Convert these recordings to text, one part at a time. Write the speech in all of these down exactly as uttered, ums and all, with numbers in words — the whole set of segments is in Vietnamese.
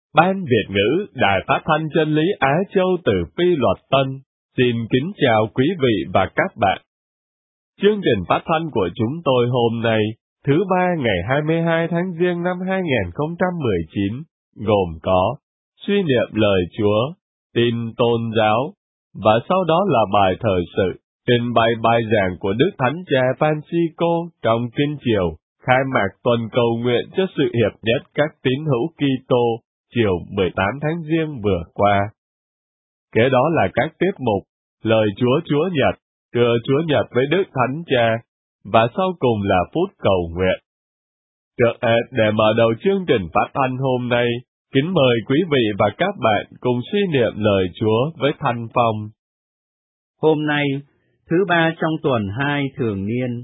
Ban Việt ngữ Đài Phát thanh Chân lý Á Châu từ Phi Luật Tân xin kính chào quý vị và các bạn. Chương trình phát thanh của chúng tôi hôm nay, thứ ba ngày hai mươi hai tháng Giêng năm hai nghìn không trăm mười chín, gồm có suy niệm lời Chúa, tin tôn giáo, và sau đó là bài thời sự, trình bày bài giảng của Đức Thánh Cha Francisco trong Kinh Chiều, khai mạc tuần cầu nguyện cho sự hiệp nhất các tín hữu Kitô chiều mười tám tháng Giêng vừa qua. Kế đó là các tiết mục Lời Chúa Chúa Nhật, Trưa Chúa Nhật với Đức Thánh Cha, và sau cùng là phút cầu nguyện. Trước hết, để mở đầu chương trình phát thanh hôm nay, kính mời quý vị và các bạn cùng suy niệm lời Chúa với Thanh Phong. Hôm nay, thứ ba trong tuần hai thường niên.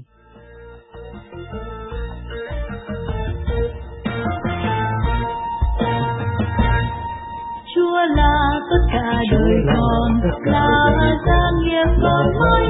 Chúa là tất cả đời con, là gia nghiệp con mãi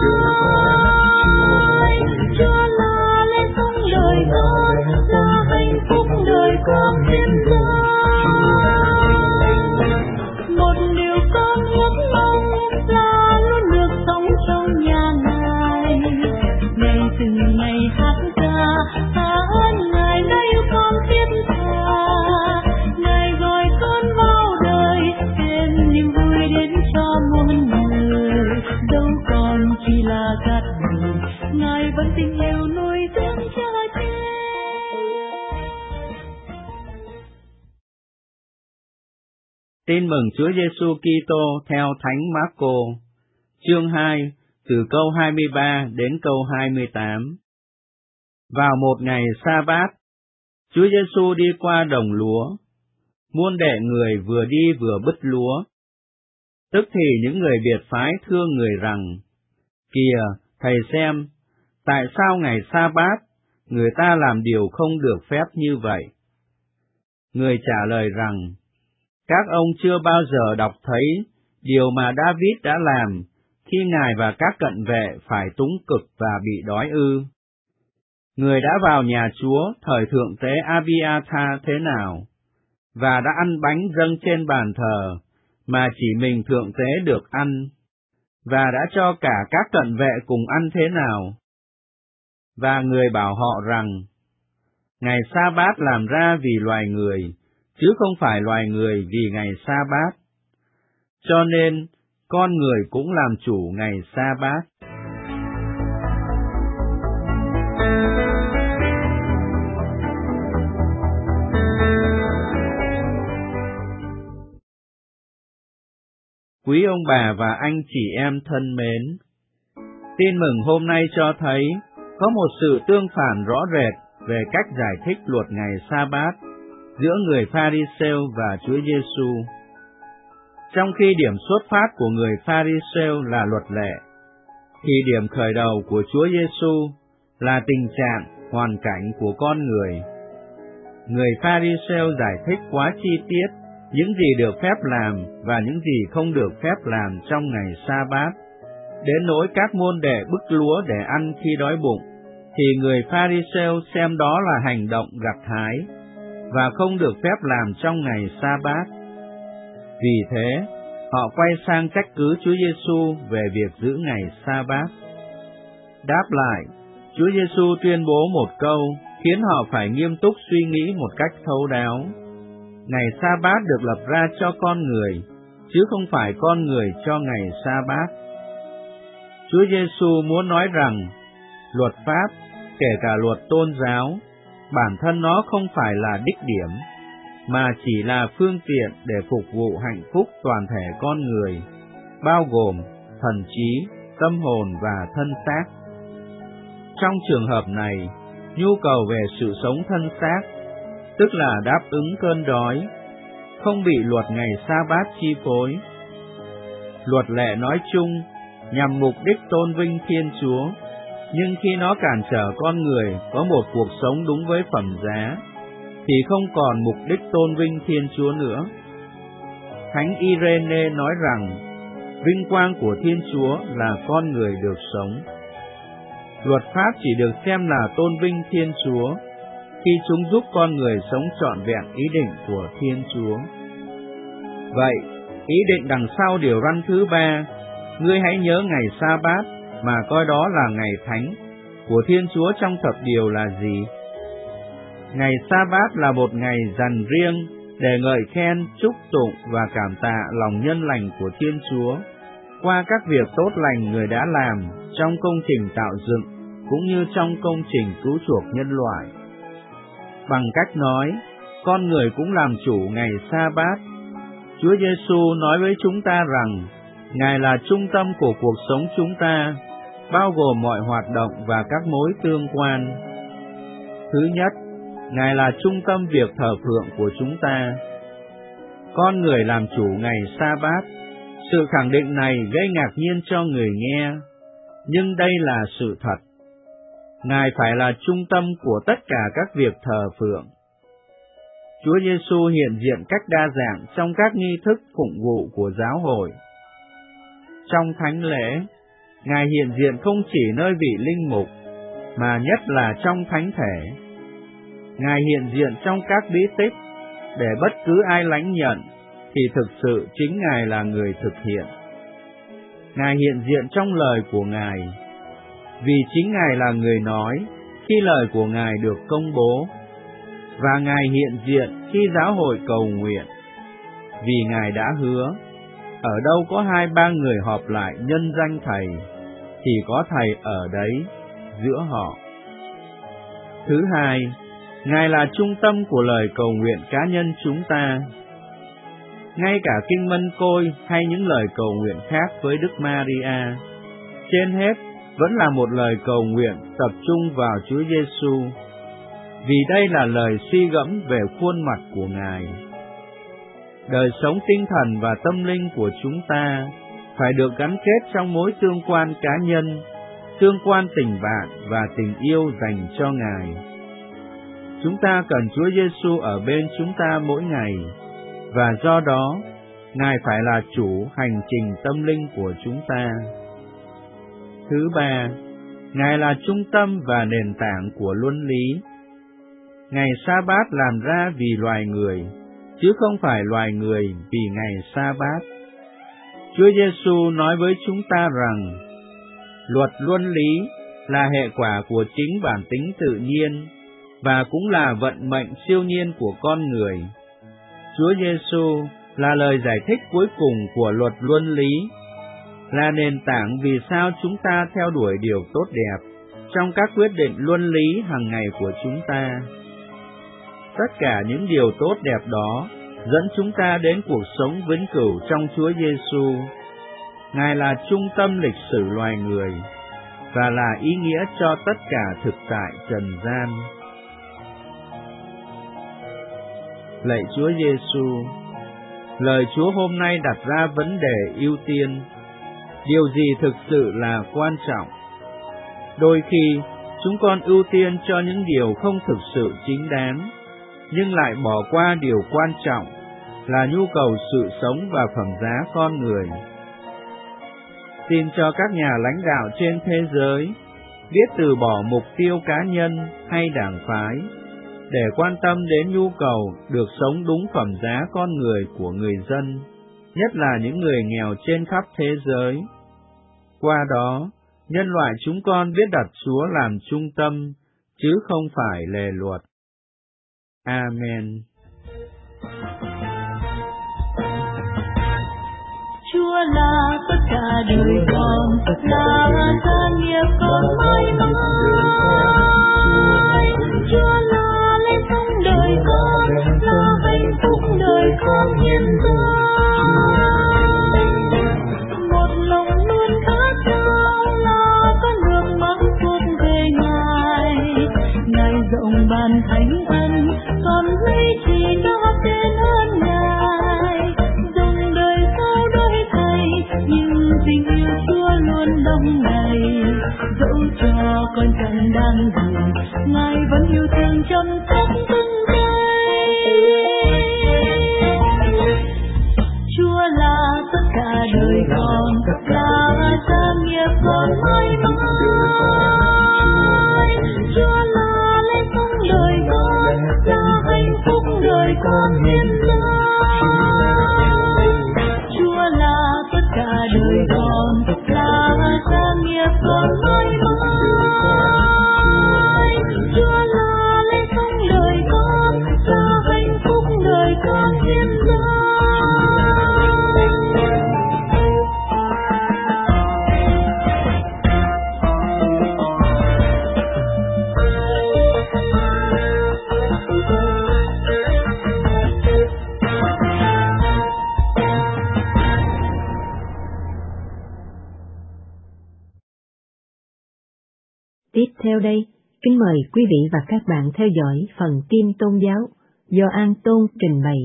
mãi. Chúa là lẽ sống đời con, là hạnh phúc đời con hiện tại. Một điều con ước mong là luôn được sống trong nhà Ngài. Ngày từng ngày hát ca, tạ ơn Ngài đã yêu con thiết tha. Ngài gọi con vào đời, đem niềm vui đến cho muôn người. Đâu còn chỉ là gạt người, Ngài vẫn tình yêu nuôi dưỡng cho trẻ. Tin mừng Chúa Giêsu Kitô theo Thánh Mác-cô, chương hai, từ câu hai mươi ba đến câu hai mươi tám. Vào một ngày sa-bát, Chúa Giêsu đi qua đồng lúa, muôn đệ người vừa đi vừa bứt lúa. Tức thì những người biệt phái thưa người rằng: Kìa, thầy xem, tại sao ngày sa-bát người ta làm điều không được phép như vậy? Người trả lời rằng: Các ông chưa bao giờ đọc thấy điều mà David đã làm khi ngài và các cận vệ phải túng cực và bị đói ư? Người đã vào nhà Chúa thời thượng tế Abiathar thế nào, và đã ăn bánh dâng trên bàn thờ mà chỉ mình thượng tế được ăn, và đã cho cả các cận vệ cùng ăn thế nào? Và người bảo họ rằng: Ngày sa-bát làm ra vì loài người, chứ không phải loài người vì ngày sa-bát. Cho nên, con người cũng làm chủ ngày sa-bát. Quý ông bà và anh chị em thân mến, tin mừng hôm nay cho thấy có một sự tương phản rõ rệt về cách giải thích luật ngày sa-bát giữa người Pha-ri-sêu và Chúa Giêsu. Trong khi điểm xuất phát của người Pha-ri-sêu là luật lệ, thì điểm khởi đầu của Chúa Giêsu là tình trạng, hoàn cảnh của con người. Người Pha-ri-sêu giải thích quá chi tiết những gì được phép làm và những gì không được phép làm trong ngày sa-bát, đến nỗi các môn đệ bứt lúa để ăn khi đói bụng, thì người Pha-ri-sêu xem đó là hành động gặt hái và không được phép làm trong ngày sa-bát. Vì thế, họ quay sang trách cứ Chúa Giêsu về việc giữ ngày sa-bát. Đáp lại, Chúa Giêsu tuyên bố một câu khiến họ phải nghiêm túc suy nghĩ một cách thấu đáo. Ngày sa-bát được lập ra cho con người, chứ không phải con người cho ngày sa-bát. Chúa Giêsu muốn nói rằng, luật pháp, kể cả luật tôn giáo, bản thân nó không phải là đích điểm, mà chỉ là phương tiện để phục vụ hạnh phúc toàn thể con người, bao gồm thần trí, tâm hồn và thân xác. Trong trường hợp này, nhu cầu về sự sống thân xác, tức là đáp ứng cơn đói, không bị luật ngày sa-bát chi phối. Luật lệ nói chung nhằm mục đích tôn vinh Thiên Chúa, nhưng khi nó cản trở con người có một cuộc sống đúng với phẩm giá, thì không còn mục đích tôn vinh Thiên Chúa nữa. Thánh Irene nói rằng, vinh quang của Thiên Chúa là con người được sống. Luật pháp chỉ được xem là tôn vinh Thiên Chúa, khi chúng giúp con người sống trọn vẹn ý định của Thiên Chúa. Vậy, ý định đằng sau điều răn thứ ba, ngươi hãy nhớ ngày Sa-bát mà coi đó là ngày thánh của Thiên Chúa trong thập điều là gì? Ngày Sa-bát là một ngày dành riêng để ngợi khen, chúc tụng và cảm tạ lòng nhân lành của Thiên Chúa qua các việc tốt lành người đã làm trong công trình tạo dựng cũng như trong công trình cứu chuộc nhân loại. Bằng cách nói, con người cũng làm chủ ngày Sa-bát. Chúa Giêsu nói với chúng ta rằng Ngài là trung tâm của cuộc sống chúng ta, bao gồm mọi hoạt động và các mối tương quan. Thứ nhất, Ngài là trung tâm việc thờ phượng của chúng ta. Con người làm chủ ngày Sa-bát. Sự khẳng định này gây ngạc nhiên cho người nghe, nhưng đây là sự thật. Ngài phải là trung tâm của tất cả các việc thờ phượng. Chúa Giêsu hiện diện cách đa dạng trong các nghi thức phụng vụ của giáo hội. Trong thánh lễ, Ngài hiện diện không chỉ nơi vị linh mục, mà nhất là trong thánh thể. Ngài hiện diện trong các bí tích, để bất cứ ai lãnh nhận, thì thực sự chính Ngài là người thực hiện. Ngài hiện diện trong lời của Ngài, vì chính Ngài là người nói khi lời của Ngài được công bố, và Ngài hiện diện khi giáo hội cầu nguyện, vì Ngài đã hứa, ở đâu có hai ba người họp lại nhân danh Thầy, thì có Thầy ở đấy giữa họ. Thứ hai, Ngài là trung tâm của lời cầu nguyện cá nhân chúng ta. Ngay cả kinh Mân Côi hay những lời cầu nguyện khác với Đức Maria, trên hết vẫn là một lời cầu nguyện tập trung vào Chúa Giêsu, vì đây là lời suy gẫm về khuôn mặt của Ngài. Đời sống tinh thần và tâm linh của chúng ta phải được gắn kết trong mối tương quan cá nhân, tương quan tình bạn và tình yêu dành cho Ngài. Chúng ta cần Chúa Giêsu ở bên chúng ta mỗi ngày, và do đó, Ngài phải là chủ hành trình tâm linh của chúng ta. Thứ ba, Ngài là trung tâm và nền tảng của luân lý. Ngày Sa-bát làm ra vì loài người, chứ không phải loài người vì ngày Sa-bát. Chúa Giêsu nói với chúng ta rằng, luật luân lý là hệ quả của chính bản tính tự nhiên, và cũng là vận mệnh siêu nhiên của con người. Chúa Giêsu là lời giải thích cuối cùng của luật luân lý, là nền tảng vì sao chúng ta theo đuổi điều tốt đẹp trong các quyết định luân lý hàng ngày của chúng ta. Tất cả những điều tốt đẹp đó dẫn chúng ta đến cuộc sống vĩnh cửu trong Chúa Giêsu. Ngài là trung tâm lịch sử loài người và là ý nghĩa cho tất cả thực tại trần gian. Lạy Chúa Giêsu, lời Chúa hôm nay đặt ra vấn đề ưu tiên. Điều gì thực sự là quan trọng? Đôi khi, chúng con ưu tiên cho những điều không thực sự chính đáng, nhưng lại bỏ qua điều quan trọng là nhu cầu sự sống và phẩm giá con người. Xin cho các nhà lãnh đạo trên thế giới biết từ bỏ mục tiêu cá nhân hay đảng phái, để quan tâm đến nhu cầu được sống đúng phẩm giá con người của người dân, nhất là những người nghèo trên khắp thế giới. Qua đó, nhân loại chúng con biết đặt Chúa làm trung tâm, chứ không phải lề luật. Amen. Chúa là tất cả đời con, là gia nghiệp con mãi mãi. Chúa là lẽ sống đời con, là hạnh phúc đời con hiện ra. Một lòng luôn khát khao là có nước mắt thuộc về Ngài. Ngài rộng ban thánh ân, còn lấy chỉ nó tên ơn Ngài. Dòng đời sau đôi Thầy, nhưng tình yêu Chúa luôn đông đầy. Dẫu cho con chẳng đang gì, Ngài vẫn yêu thương chăm sóc từng giây. Chúa là tất cả đời con, là gia nghiệp con mãi mãi. Chúa là lẽ sống đời con, thiên giới. Chúa là tất cả đời con, là gia nghiệp con mãi mãi. Chúa là lẽ sống đời con, là hạnh phúc đời con thiên giới. Tiếp theo đây, kính mời quý vị và các bạn theo dõi phần tin tôn giáo do An Tôn trình bày.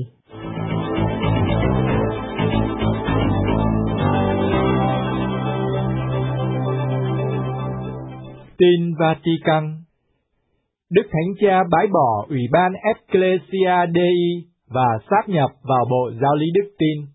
Tin Vatican. Đức Thánh Cha bãi bỏ Ủy ban Ecclesia Dei và sáp nhập vào Bộ Giáo lý Đức Tin.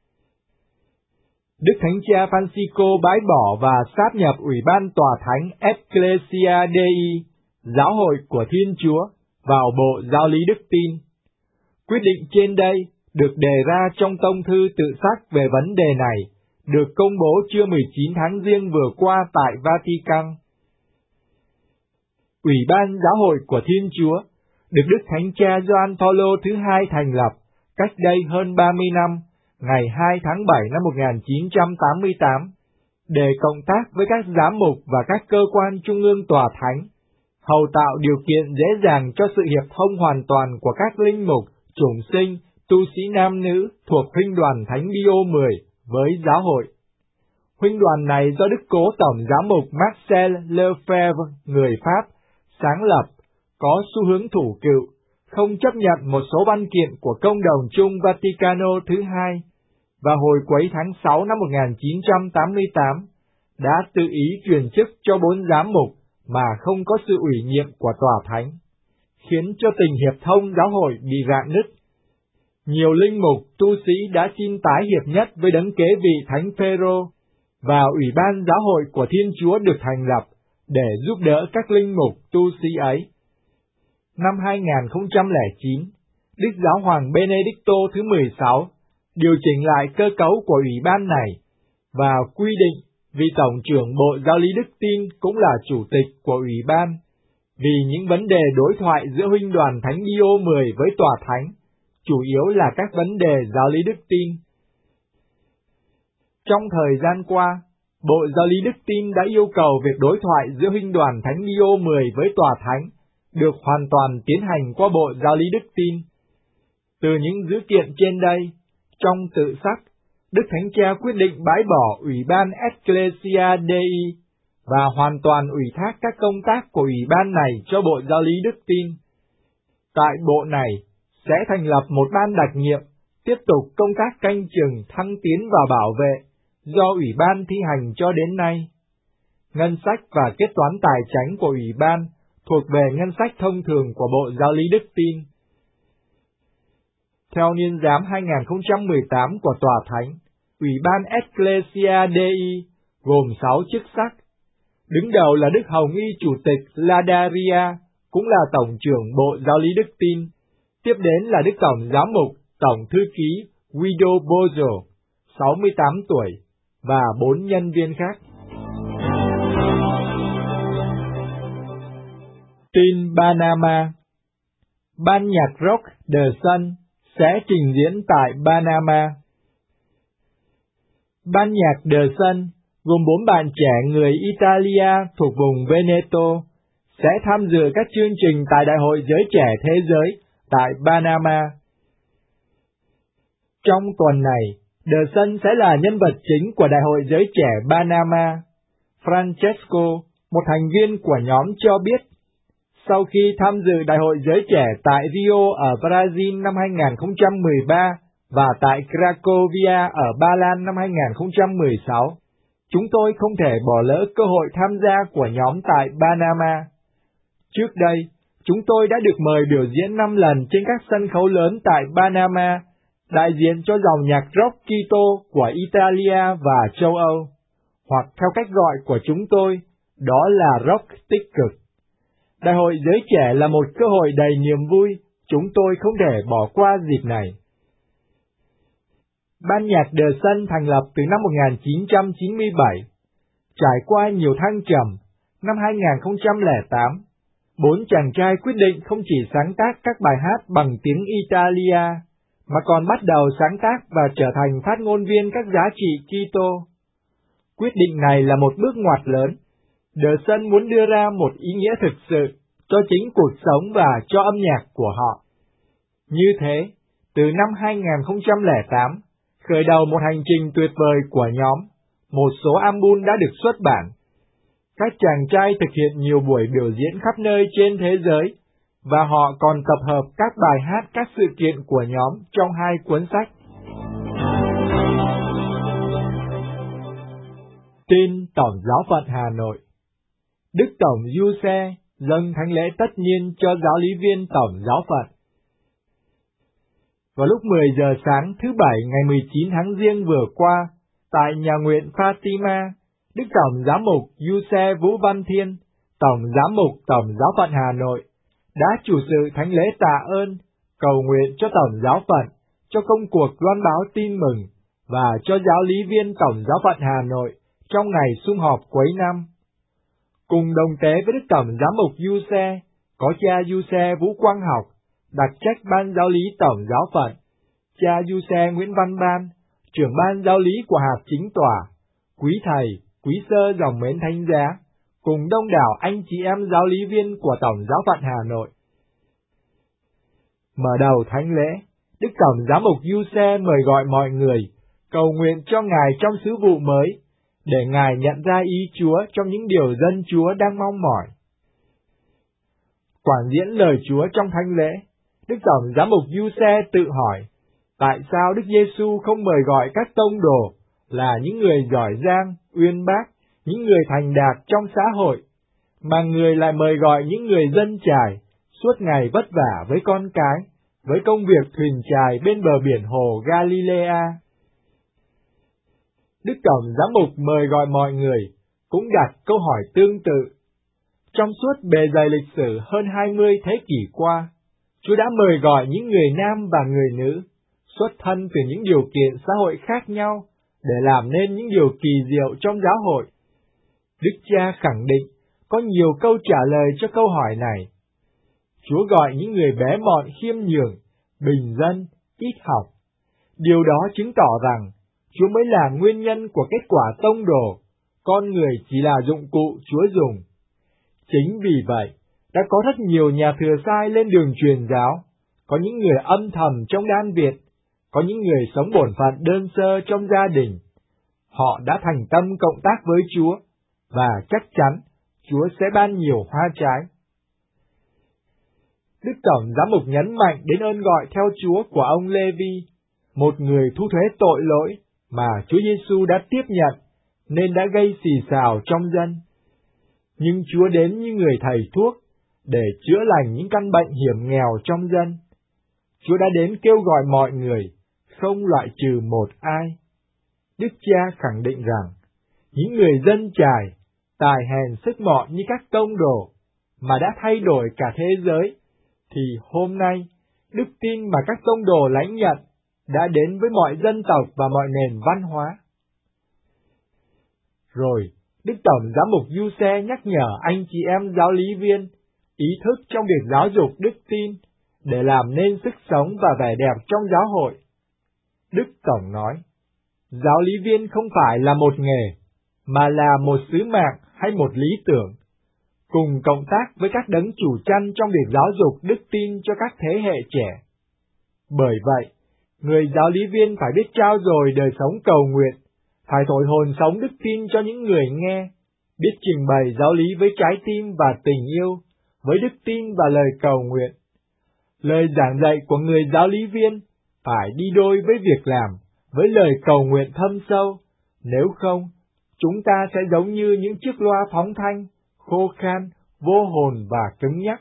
Đức Thánh Cha Francisco bãi bỏ và sáp nhập Ủy ban Tòa Thánh Ecclesia Dei, Giáo hội của Thiên Chúa, vào Bộ Giáo lý Đức Tin. Quyết định trên đây được đề ra trong tông thư tự xác về vấn đề này, được công bố trưa mười chín tháng Giêng vừa qua tại Vatican. Ủy ban Giáo hội của Thiên Chúa được Đức Thánh Cha Gioan Phaolô thứ hai thành lập cách đây hơn ba mươi năm, ngày hai tháng bảy năm một nghìn chín trăm tám mươi tám, để cộng tác với các giám mục và các cơ quan trung ương Tòa Thánh, hầu tạo điều kiện dễ dàng cho sự hiệp thông hoàn toàn của các linh mục, chủng sinh, tu sĩ nam nữ thuộc Huynh đoàn Thánh Pio mười với giáo hội. Huynh đoàn này do Đức Cố Tổng Giám mục Marcel Lefebvre, người Pháp, sáng lập, có xu hướng thủ cựu, không chấp nhận một số văn kiện của Công đồng chung Vaticano thứ hai, và hồi cuối tháng sáu năm một nghìn chín trăm tám mươi tám, đã tự ý truyền chức cho bốn giám mục mà không có sự ủy nhiệm của Tòa Thánh, khiến cho tình hiệp thông giáo hội bị rạn nứt. Nhiều linh mục, tu sĩ đã xin tái hiệp nhất với đấng kế vị Thánh Phêrô, và Ủy ban Giáo hội của Thiên Chúa được thành lập để giúp đỡ các linh mục, tu sĩ ấy. Năm hai nghìn không trăm lẻ chín, Đức Giáo hoàng Benedicto thứ mười sáu điều chỉnh lại cơ cấu của ủy ban này và quy định vị Tổng trưởng Bộ Giáo lý Đức Tin cũng là chủ tịch của ủy ban, vì những vấn đề đối thoại giữa Huynh đoàn Thánh Pio mười với Tòa Thánh, chủ yếu là các vấn đề giáo lý Đức Tin. Trong thời gian qua, Bộ Giáo lý Đức Tin đã yêu cầu việc đối thoại giữa Huynh đoàn Thánh Pio mười với Tòa Thánh được hoàn toàn tiến hành qua Bộ Giáo lý Đức Tin. Từ những dữ kiện trên đây, trong tự sắc, Đức Thánh Cha quyết định bãi bỏ Ủy ban Ecclesia Dei và hoàn toàn ủy thác các công tác của Ủy ban này cho Bộ Giáo lý Đức Tin. Tại bộ này, sẽ thành lập một ban đặc nhiệm, tiếp tục công tác canh chừng, thăng tiến và bảo vệ, do Ủy ban thi hành cho đến nay. Ngân sách và kết toán tài chánh của Ủy ban thuộc về ngân sách thông thường của Bộ Giáo lý Đức Tin. Theo niên giám hai nghìn không trăm mười tám của Tòa Thánh, Ủy ban Ecclesia Dei gồm sáu chức sắc. Đứng đầu là Đức Hồng Y Chủ tịch Ladaria, cũng là Tổng trưởng Bộ Giáo lý Đức Tin. Tiếp đến là Đức Tổng Giám mục, Tổng Thư ký Guido Bozo, sáu mươi tám tuổi, và bốn nhân viên khác. Tin Panama. Ban nhạc rock The Sun sẽ trình diễn tại Panama. Ban nhạc The Sun gồm bốn bạn trẻ người Italia thuộc vùng Veneto sẽ tham dự các chương trình tại Đại hội Giới Trẻ Thế Giới tại Panama. Trong tuần này, The Sun sẽ là nhân vật chính của Đại hội Giới Trẻ Panama. Francesco, một thành viên của nhóm, cho biết, sau khi tham dự Đại hội Giới Trẻ tại Rio ở Brazil năm hai nghìn không trăm mười ba và tại Cracovia ở Ba Lan năm hai nghìn không trăm mười sáu, chúng tôi không thể bỏ lỡ cơ hội tham gia của nhóm tại Panama. Trước đây, chúng tôi đã được mời biểu diễn năm lần trên các sân khấu lớn tại Panama, đại diện cho dòng nhạc rock Kitô của Italia và châu Âu, hoặc theo cách gọi của chúng tôi, đó là rock tích cực. Đại hội Giới Trẻ là một cơ hội đầy niềm vui chúng tôi không thể bỏ qua dịp này. Ban nhạc The Sun thành lập từ năm một nghìn chín trăm chín mươi bảy. Trải qua nhiều thăng trầm, năm hai nghìn không trăm lẻ tám, bốn chàng trai quyết định không chỉ sáng tác các bài hát bằng tiếng Italia, mà còn bắt đầu sáng tác và trở thành phát ngôn viên các giá trị Kitô. Quyết định này là một bước ngoặt lớn. The Sun muốn đưa ra một ý nghĩa thực sự cho chính cuộc sống và cho âm nhạc của họ. Như thế, từ năm hai nghìn không trăm lẻ tám, khởi đầu một hành trình tuyệt vời của nhóm, một số album đã được xuất bản. Các chàng trai thực hiện nhiều buổi biểu diễn khắp nơi trên thế giới, và họ còn tập hợp các bài hát các sự kiện của nhóm trong hai cuốn sách. Tin Tổng giáo phận Hà Nội. Đức Tổng Giuse dâng thánh lễ tất niên cho giáo lý viên Tổng giáo phận. Vào lúc mười giờ sáng thứ Bảy ngày mười chín tháng Giêng vừa qua, tại nhà nguyện Fatima, Đức Tổng Giám mục Giuse Vũ Văn Thiên, Tổng Giám mục Tổng giáo phận Hà Nội, đã chủ sự thánh lễ tạ ơn, cầu nguyện cho Tổng giáo phận, cho công cuộc loan báo tin mừng, và cho giáo lý viên Tổng giáo phận Hà Nội trong ngày sum họp cuối năm. Cùng đồng tế với Đức Tổng Giám mục Giuse, có cha Giuse Vũ Quang Học, đặc trách ban giáo lý Tổng giáo phận, cha Giuse Nguyễn Văn Ban, trưởng ban giáo lý của hạt chính tòa, quý thầy, quý sơ dòng mến thánh giá, cùng đông đảo anh chị em giáo lý viên của Tổng giáo phận Hà Nội. Mở đầu thánh lễ, Đức Tổng Giám mục Giuse mời gọi mọi người cầu nguyện cho Ngài trong sứ vụ mới, để Ngài nhận ra ý Chúa trong những điều dân Chúa đang mong mỏi. Quảng diễn lời Chúa trong thánh lễ, Đức Tổng Giám mục Giuse tự hỏi, tại sao Đức Giêsu không mời gọi các tông đồ là những người giỏi giang, uyên bác, những người thành đạt trong xã hội, mà người lại mời gọi những người dân chài, suốt ngày vất vả với con cái, với công việc thuyền chài bên bờ biển hồ Galilea. Đức Tổng Giám mục mời gọi mọi người cũng đặt câu hỏi tương tự. Trong suốt bề dày lịch sử hơn hai mươi thế kỷ qua, Chúa đã mời gọi những người nam và người nữ, xuất thân từ những điều kiện xã hội khác nhau, để làm nên những điều kỳ diệu trong giáo hội. Đức Cha khẳng định có nhiều câu trả lời cho câu hỏi này. Chúa gọi những người bé mọn khiêm nhường, bình dân, ít học. Điều đó chứng tỏ rằng Chúa mới là nguyên nhân của kết quả tông đồ, con người chỉ là dụng cụ Chúa dùng. Chính vì vậy, đã có rất nhiều nhà thừa sai lên đường truyền giáo, có những người âm thầm trong đan viện, có những người sống bổn phận đơn sơ trong gia đình. Họ đã thành tâm cộng tác với Chúa, và chắc chắn Chúa sẽ ban nhiều hoa trái. Đức Tổng Giám mục nhấn mạnh đến ơn gọi theo Chúa của ông Lê-vi, một người thu thuế tội lỗi mà Chúa Giêsu đã tiếp nhận, nên đã gây xì xào trong dân. Nhưng Chúa đến như người thầy thuốc, để chữa lành những căn bệnh hiểm nghèo trong dân. Chúa đã đến kêu gọi mọi người, không loại trừ một ai. Đức Cha khẳng định rằng, những người dân chài, tài hèn sức mọn như các tông đồ, mà đã thay đổi cả thế giới, thì hôm nay, đức tin mà các tông đồ lãnh nhận đã đến với mọi dân tộc và mọi nền văn hóa. Rồi, Đức Tổng Giám mục Giuse nhắc nhở anh chị em giáo lý viên ý thức trong việc giáo dục đức tin, để làm nên sức sống và vẻ đẹp trong giáo hội. Đức Tổng nói, giáo lý viên không phải là một nghề, mà là một sứ mạng hay một lý tưởng, cùng cộng tác với các đấng chủ chăn trong việc giáo dục đức tin cho các thế hệ trẻ. Bởi vậy, người giáo lý viên phải biết trao dồi đời sống cầu nguyện, phải thổi hồn sống đức tin cho những người nghe, biết trình bày giáo lý với trái tim và tình yêu, với đức tin và lời cầu nguyện. Lời giảng dạy của người giáo lý viên phải đi đôi với việc làm, với lời cầu nguyện thâm sâu, nếu không, chúng ta sẽ giống như những chiếc loa phóng thanh, khô khan, vô hồn và cứng nhắc.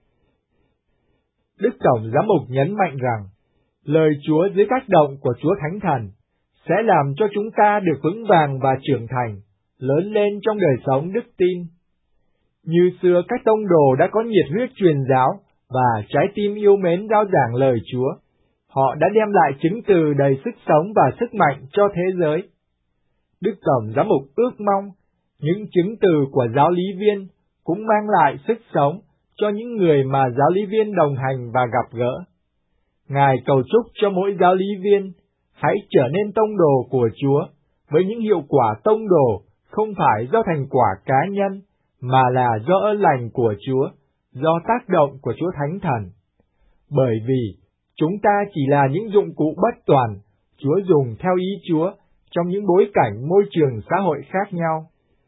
Đức Tổng Giám mục nhấn mạnh rằng, lời Chúa dưới tác động của Chúa Thánh Thần sẽ làm cho chúng ta được vững vàng và trưởng thành, lớn lên trong đời sống đức tin. Như xưa các tông đồ đã có nhiệt huyết truyền giáo và trái tim yêu mến rao giảng lời Chúa. Họ đã đem lại chứng từ đầy sức sống và sức mạnh cho thế giới. Đức Tổng Giám mục ước mong những chứng từ của giáo lý viên cũng mang lại sức sống cho những người mà giáo lý viên đồng hành và gặp gỡ. Ngài cầu chúc cho mỗi giáo lý viên hãy trở nên tông đồ của Chúa với những hiệu quả tông đồ không phải do thành quả cá nhân, mà là do ơn lành của Chúa, do tác động của Chúa Thánh Thần. Bởi vì chúng ta chỉ là những dụng cụ bất toàn, Chúa dùng theo ý Chúa trong những bối cảnh môi trường xã hội khác nhau.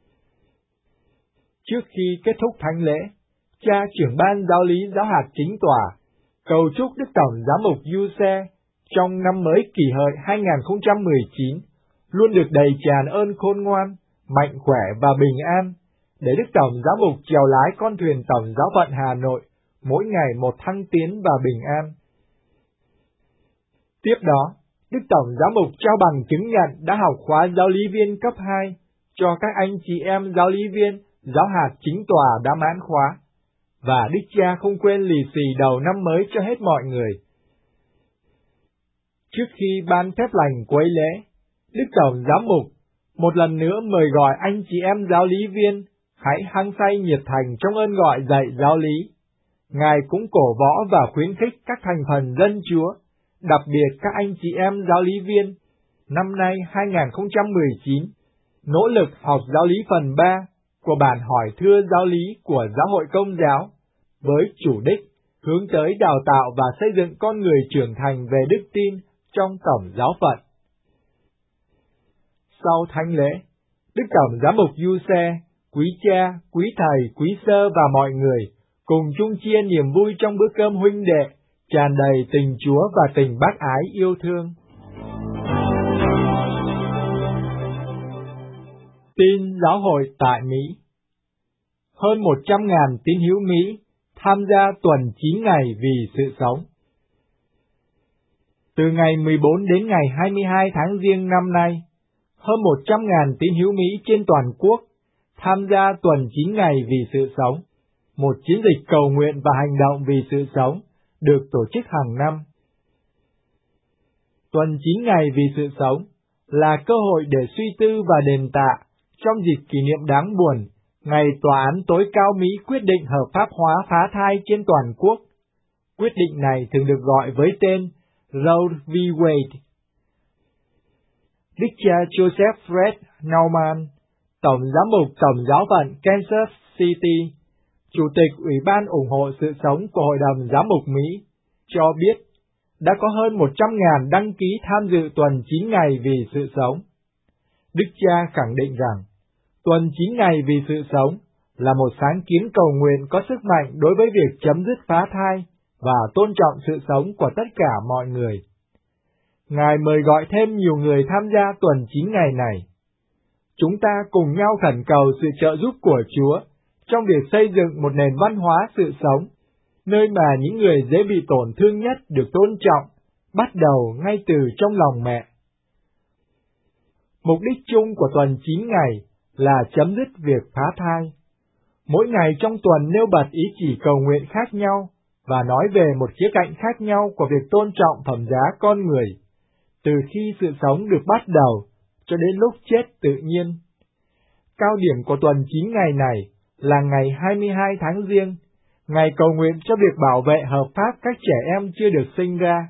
Trước khi kết thúc thánh lễ, cha trưởng ban giáo lý giáo hạt chính tòa cầu chúc Đức Tổng Giám mục Giuse trong năm mới Kỷ Hợi hai không một chín luôn được đầy tràn ơn khôn ngoan, mạnh khỏe và bình an, để Đức Tổng Giám mục chèo lái con thuyền Tổng giáo phận Hà Nội mỗi ngày một thăng tiến và bình an. Tiếp đó, Đức Tổng Giám mục trao bằng chứng nhận đã học khóa giáo lý viên cấp hai cho các anh chị em giáo lý viên giáo hạt chính tòa đã mãn khóa, và Đức Cha không quên lì xì đầu năm mới cho hết mọi người. Trước khi ban phép lành cuối lễ, Đức Tổng Giám mục một lần nữa mời gọi anh chị em giáo lý viên hãy hăng say nhiệt thành trong ơn gọi dạy giáo lý. Ngài cũng cổ võ và khuyến khích các thành phần dân Chúa, đặc biệt các anh chị em giáo lý viên, năm nay hai không một chín, nỗ lực học giáo lý phần ba của bản hỏi thưa giáo lý của Giáo hội Công giáo, với chủ đích hướng tới đào tạo và xây dựng con người trưởng thành về đức tin trong tổng giáo phận. Sau thánh lễ, Đức Tổng Giám mục Giuse, quý cha, quý thầy, quý sơ và mọi người cùng chung chia niềm vui trong bữa cơm huynh đệ, tràn đầy tình Chúa và tình bác ái yêu thương. Tin giáo hội tại Mỹ. Hơn một trăm ngàn tín hữu Mỹ tham gia tuần chín ngày vì sự sống. Từ ngày mười bốn đến ngày hai mươi hai tháng Giêng năm nay, hơn một trăm ngàn tín hữu Mỹ trên toàn quốc tham gia tuần chín ngày vì sự sống, một chiến dịch cầu nguyện và hành động vì sự sống được tổ chức hàng năm. Tuần chín ngày vì sự sống là cơ hội để suy tư và đền tạ trong dịp kỷ niệm đáng buồn ngày Tòa án tối cao Mỹ quyết định hợp pháp hóa phá thai trên toàn quốc. Quyết định này thường được gọi với tên Roe v. Wade. Đức cha Joseph Fred Naumann, Tổng giám mục Tổng giáo phận Kansas City, Chủ tịch Ủy ban ủng hộ sự sống của Hội đồng Giám mục Mỹ, cho biết đã có hơn một trăm ngàn đăng ký tham dự tuần chín ngày vì sự sống. Đức cha khẳng định rằng, tuần chín ngày vì sự sống là một sáng kiến cầu nguyện có sức mạnh đối với việc chấm dứt phá thai và tôn trọng sự sống của tất cả mọi người. Ngài mời gọi thêm nhiều người tham gia tuần chín ngày này. Chúng ta cùng nhau khẩn cầu sự trợ giúp của Chúa trong việc xây dựng một nền văn hóa sự sống, nơi mà những người dễ bị tổn thương nhất được tôn trọng, bắt đầu ngay từ trong lòng mẹ. Mục đích chung của tuần chín ngày là chấm dứt việc phá thai. Mỗi ngày trong tuần nêu bật ý chỉ cầu nguyện khác nhau và nói về một khía cạnh khác nhau của việc tôn trọng phẩm giá con người, từ khi sự sống được bắt đầu cho đến lúc chết tự nhiên. Cao điểm của tuần chín ngày này là ngày hai mươi hai tháng Giêng, ngày cầu nguyện cho việc bảo vệ hợp pháp các trẻ em chưa được sinh ra.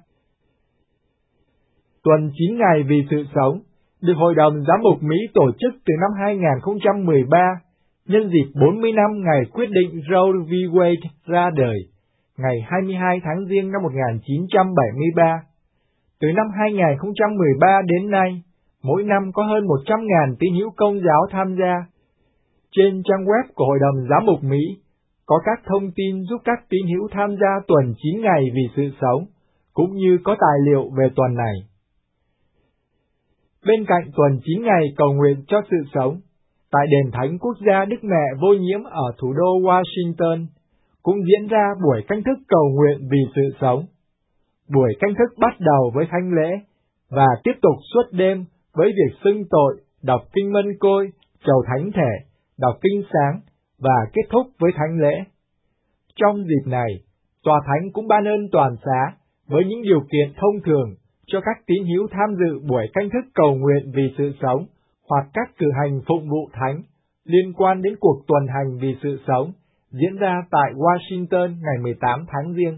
Tuần chín ngày vì sự sống được Hội đồng Giám mục Mỹ tổ chức từ năm hai không một ba, nhân dịp bốn mươi năm ngày quyết định Roe v. Wade ra đời, ngày hai mươi hai tháng Giêng năm một nghìn chín trăm bảy mươi ba. Từ năm hai không một ba đến nay, mỗi năm có hơn một trăm ngàn tín hữu Công giáo tham gia. Trên trang web của Hội đồng Giám mục Mỹ có các thông tin giúp các tín hữu tham gia tuần chín ngày vì sự sống, cũng như có tài liệu về tuần này. Bên cạnh tuần chín ngày cầu nguyện cho sự sống, tại Đền Thánh Quốc gia Đức Mẹ Vô Nhiễm ở thủ đô Washington, cũng diễn ra buổi canh thức cầu nguyện vì sự sống. Buổi canh thức bắt đầu với thánh lễ và tiếp tục suốt đêm với việc xưng tội, đọc kinh Mân Côi, chầu thánh thể, đọc kinh sáng và kết thúc với thánh lễ. Trong dịp này, Tòa Thánh cũng ban ơn toàn xá với những điều kiện thông thường cho các tín hữu tham dự buổi canh thức cầu nguyện vì sự sống hoặc các cử hành phụng vụ thánh liên quan đến cuộc tuần hành vì sự sống diễn ra tại Washington ngày mười tám tháng Giêng.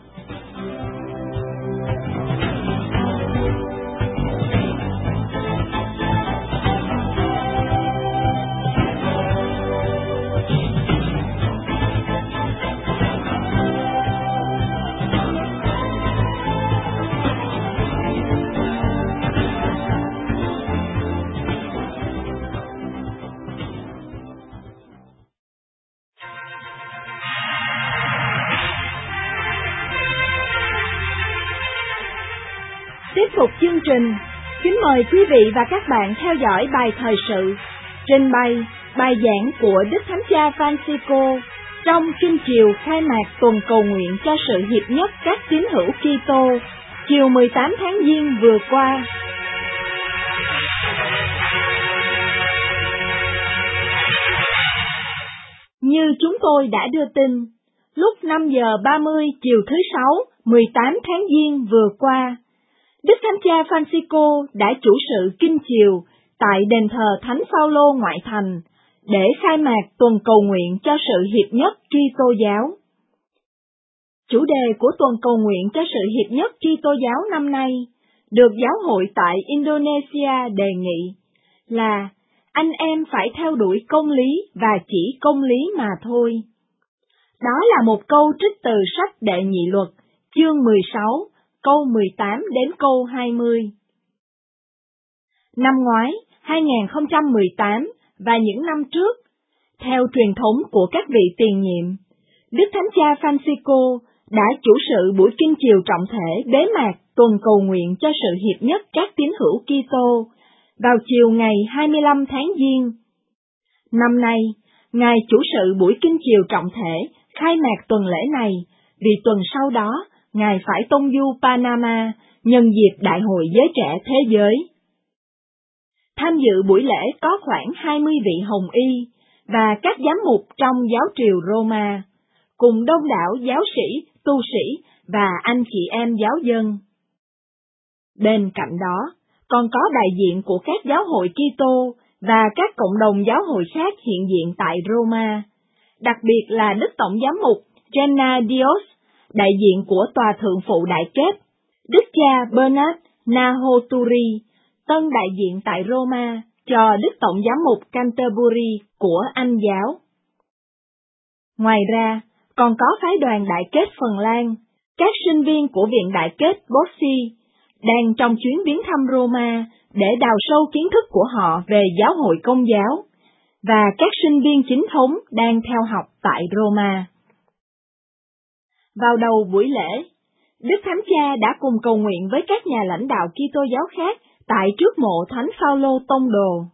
Tiếp tục chương trình, kính mời quý vị và các bạn theo dõi bài thời sự, trình bày bài giảng của Đức Thánh Cha Francisco trong kinh chiều khai mạc tuần cầu nguyện cho sự hiệp nhất các tín hữu Kitô chiều mười tám tháng Giêng vừa qua. Như chúng tôi đã đưa tin, lúc năm giờ ba mươi chiều thứ Sáu, mười tám tháng Giêng vừa qua, Đức Thánh Cha Francisco đã chủ sự kinh chiều tại đền thờ Thánh Phaolô ngoại thành để khai mạc tuần cầu nguyện cho sự hiệp nhất Kitô giáo. Chủ đề của tuần cầu nguyện cho sự hiệp nhất Kitô giáo năm nay được giáo hội tại Indonesia đề nghị là anh em phải theo đuổi công lý và chỉ công lý mà thôi. Đó là một câu trích từ sách Đệ Nhị Luật, chương mười sáu, câu mười tám đến câu hai mươi. Năm ngoái, hai không một tám và những năm trước, theo truyền thống của các vị tiền nhiệm, Đức Thánh Cha Francisco đã chủ sự buổi kinh chiều trọng thể bế mạc tuần cầu nguyện cho sự hiệp nhất các tín hữu Kitô vào chiều ngày hai mươi lăm tháng Giêng. Năm nay, Ngài chủ sự buổi kinh chiều trọng thể khai mạc tuần lễ này vì tuần sau đó Ngài phải tông du Panama nhân dịp Đại hội Giới Trẻ Thế Giới. Tham dự buổi lễ có khoảng hai mươi vị hồng y và các giám mục trong giáo triều Roma, cùng đông đảo giáo sĩ, tu sĩ và anh chị em giáo dân. Bên cạnh đó, còn có đại diện của các giáo hội Kitô và các cộng đồng giáo hội khác hiện diện tại Roma, đặc biệt là Đức Tổng giám mục Jenna Dios, đại diện của Tòa Thượng phụ Đại Kết, Đức cha Bernard Nahoturi, tân đại diện tại Roma cho Đức Tổng giám mục Canterbury của Anh giáo. Ngoài ra, còn có phái đoàn Đại Kết Phần Lan, các sinh viên của Viện Đại Kết Bossi, đang trong chuyến viếng thăm Roma để đào sâu kiến thức của họ về giáo hội Công giáo, và các sinh viên chính thống đang theo học tại Roma. Vào đầu buổi lễ, Đức Thánh Cha đã cùng cầu nguyện với các nhà lãnh đạo Kitô giáo khác tại trước mộ Thánh Phaolô Tông đồ.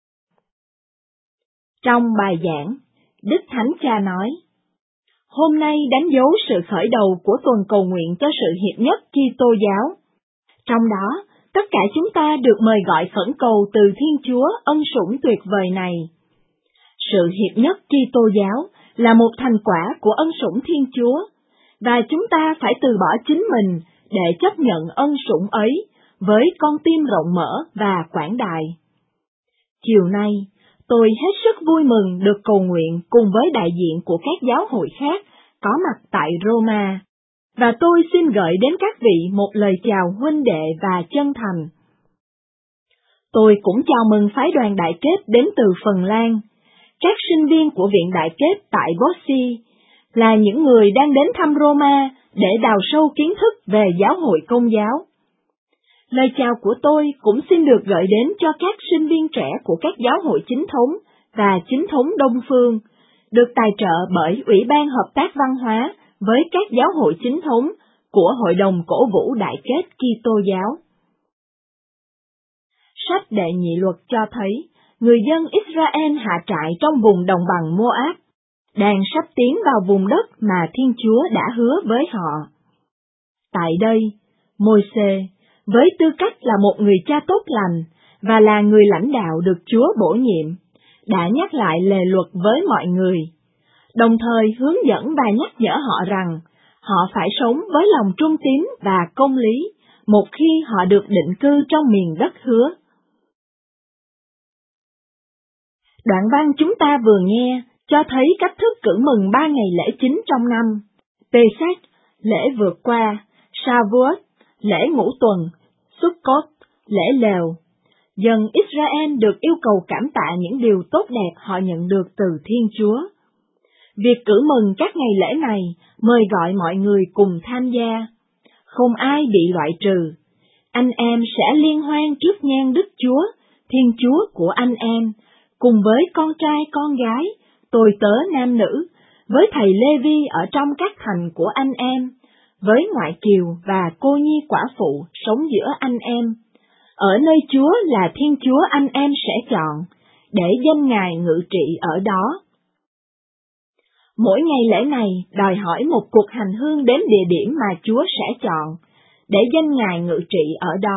Trong bài giảng, Đức Thánh Cha nói: Hôm nay đánh dấu sự khởi đầu của tuần cầu nguyện cho sự hiệp nhất Kitô giáo. Trong đó, tất cả chúng ta được mời gọi khẩn cầu từ Thiên Chúa ân sủng tuyệt vời này. Sự hiệp nhất Kitô giáo là một thành quả của ân sủng Thiên Chúa, và chúng ta phải từ bỏ chính mình để chấp nhận ân sủng ấy với con tim rộng mở và quảng đại. Chiều nay, tôi hết sức vui mừng được cầu nguyện cùng với đại diện của các giáo hội khác có mặt tại Roma, và tôi xin gửi đến các vị một lời chào huynh đệ và chân thành. Tôi cũng chào mừng phái đoàn Đại Kết đến từ Phần Lan, các sinh viên của Viện Đại Kết tại Bossi, là những người đang đến thăm Roma để đào sâu kiến thức về giáo hội Công giáo. Lời chào của tôi cũng xin được gửi đến cho các sinh viên trẻ của các giáo hội chính thống và chính thống Đông Phương, được tài trợ bởi Ủy ban Hợp tác Văn hóa với các giáo hội chính thống của Hội đồng Cổ vũ Đại Kết Kitô giáo. Sách Đệ Nhị Luật cho thấy người dân Israel hạ trại trong vùng đồng bằng Moab, đang sắp tiến vào vùng đất mà Thiên Chúa đã hứa với họ. Tại đây, Môi-se, với tư cách là một người cha tốt lành và là người lãnh đạo được Chúa bổ nhiệm, đã nhắc lại lề luật với mọi người, đồng thời hướng dẫn và nhắc nhở họ rằng họ phải sống với lòng trung tín và công lý một khi họ được định cư trong miền đất hứa. Đoạn văn chúng ta vừa nghe cho thấy cách thức cử mừng ba ngày lễ chính trong năm: Pesach, lễ vượt qua; Shavuot, lễ ngũ tuần; Sukkot, lễ lều. Dân Israel được yêu cầu cảm tạ những điều tốt đẹp họ nhận được từ Thiên Chúa. Việc cử mừng các ngày lễ này mời gọi mọi người cùng tham gia. Không ai bị loại trừ. Anh em sẽ liên hoan trước nhan Đức Chúa, Thiên Chúa của anh em, cùng với con trai con gái, tôi tớ nam nữ, với thầy Lê-vi ở trong các thành của anh em, với ngoại kiều và cô nhi quả phụ sống giữa anh em. Ở nơi Chúa là Thiên Chúa anh em sẽ chọn, để danh Ngài ngự trị ở đó. Mỗi ngày lễ này đòi hỏi một cuộc hành hương đến địa điểm mà Chúa sẽ chọn, để danh Ngài ngự trị ở đó.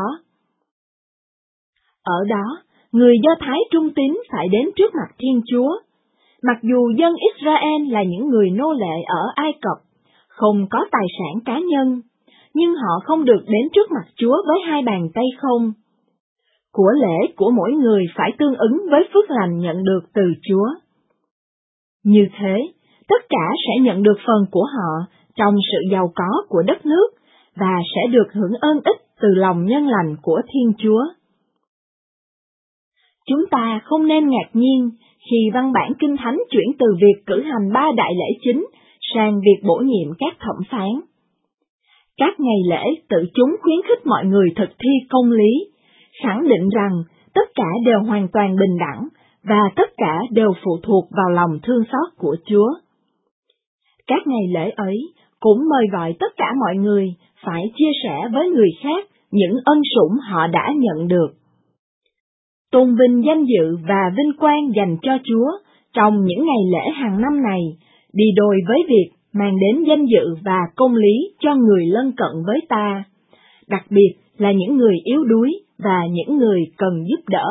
Ở đó, người Do Thái trung tín phải đến trước mặt Thiên Chúa. Mặc dù dân Israel là những người nô lệ ở Ai Cập, không có tài sản cá nhân, nhưng họ không được đến trước mặt Chúa với hai bàn tay không. Của lễ của mỗi người phải tương ứng với phước lành nhận được từ Chúa. Như thế, tất cả sẽ nhận được phần của họ trong sự giàu có của đất nước và sẽ được hưởng ơn ích từ lòng nhân lành của Thiên Chúa. Chúng ta không nên ngạc nhiên khi văn bản Kinh Thánh chuyển từ việc cử hành ba đại lễ chính sang việc bổ nhiệm các thẩm phán. Các ngày lễ tự chúng khuyến khích mọi người thực thi công lý, khẳng định rằng tất cả đều hoàn toàn bình đẳng và tất cả đều phụ thuộc vào lòng thương xót của Chúa. Các ngày lễ ấy cũng mời gọi tất cả mọi người phải chia sẻ với người khác những ân sủng họ đã nhận được. Tôn vinh danh dự và vinh quang dành cho Chúa trong những ngày lễ hàng năm này đi đôi với việc mang đến danh dự và công lý cho người lân cận với ta, đặc biệt là những người yếu đuối và những người cần giúp đỡ.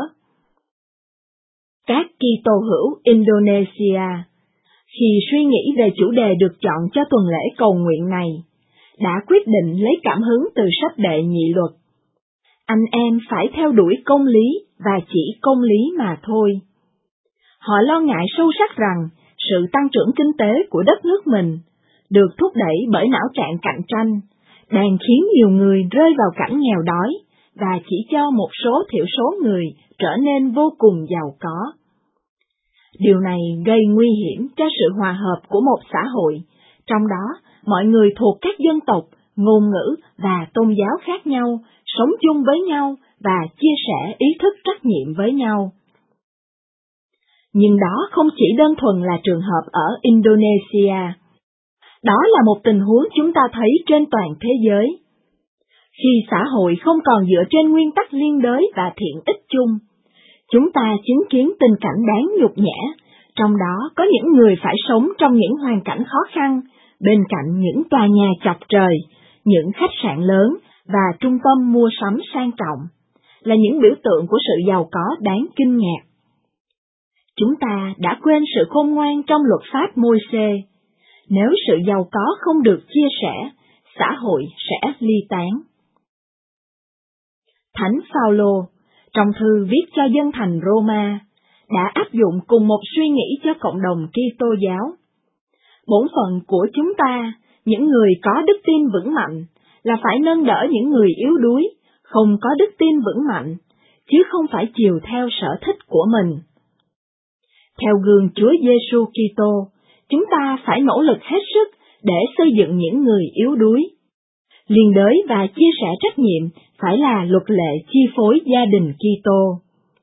Các Kitô hữu Indonesia, khi suy nghĩ về chủ đề được chọn cho tuần lễ cầu nguyện này, đã quyết định lấy cảm hứng từ sách Đệ Nhị Luật. Anh em phải theo đuổi công lý và chỉ công lý mà thôi. Họ lo ngại sâu sắc rằng sự tăng trưởng kinh tế của đất nước mình được thúc đẩy bởi não trạng cạnh tranh, đang khiến nhiều người rơi vào cảnh nghèo đói và chỉ cho một số thiểu số người trở nên vô cùng giàu có. Điều này gây nguy hiểm cho sự hòa hợp của một xã hội, trong đó mọi người thuộc các dân tộc, ngôn ngữ và tôn giáo khác nhau, sống chung với nhau và chia sẻ ý thức trách nhiệm với nhau. Nhưng đó không chỉ đơn thuần là trường hợp ở Indonesia. Đó là một tình huống chúng ta thấy trên toàn thế giới. Khi xã hội không còn dựa trên nguyên tắc liên đới và thiện ích chung, chúng ta chứng kiến tình cảnh đáng nhục nhã, trong đó có những người phải sống trong những hoàn cảnh khó khăn, bên cạnh những tòa nhà chọc trời, những khách sạn lớn và trung tâm mua sắm sang trọng, là những biểu tượng của sự giàu có đáng kinh ngạc. Chúng ta đã quên sự khôn ngoan trong luật pháp Môi-se. Nếu sự giàu có không được chia sẻ, xã hội sẽ ly tán. Thánh Phaolô, trong thư viết cho dân thành Roma, đã áp dụng cùng một suy nghĩ cho cộng đồng Kitô giáo. Bổn phận của chúng ta, những người có đức tin vững mạnh, là phải nâng đỡ những người yếu đuối, không có đức tin vững mạnh, chứ không phải chiều theo sở thích của mình. Theo gương Chúa Giêsu Kitô, chúng ta phải nỗ lực hết sức để xây dựng những người yếu đuối. Liên đới và chia sẻ trách nhiệm phải là luật lệ chi phối gia đình Kitô.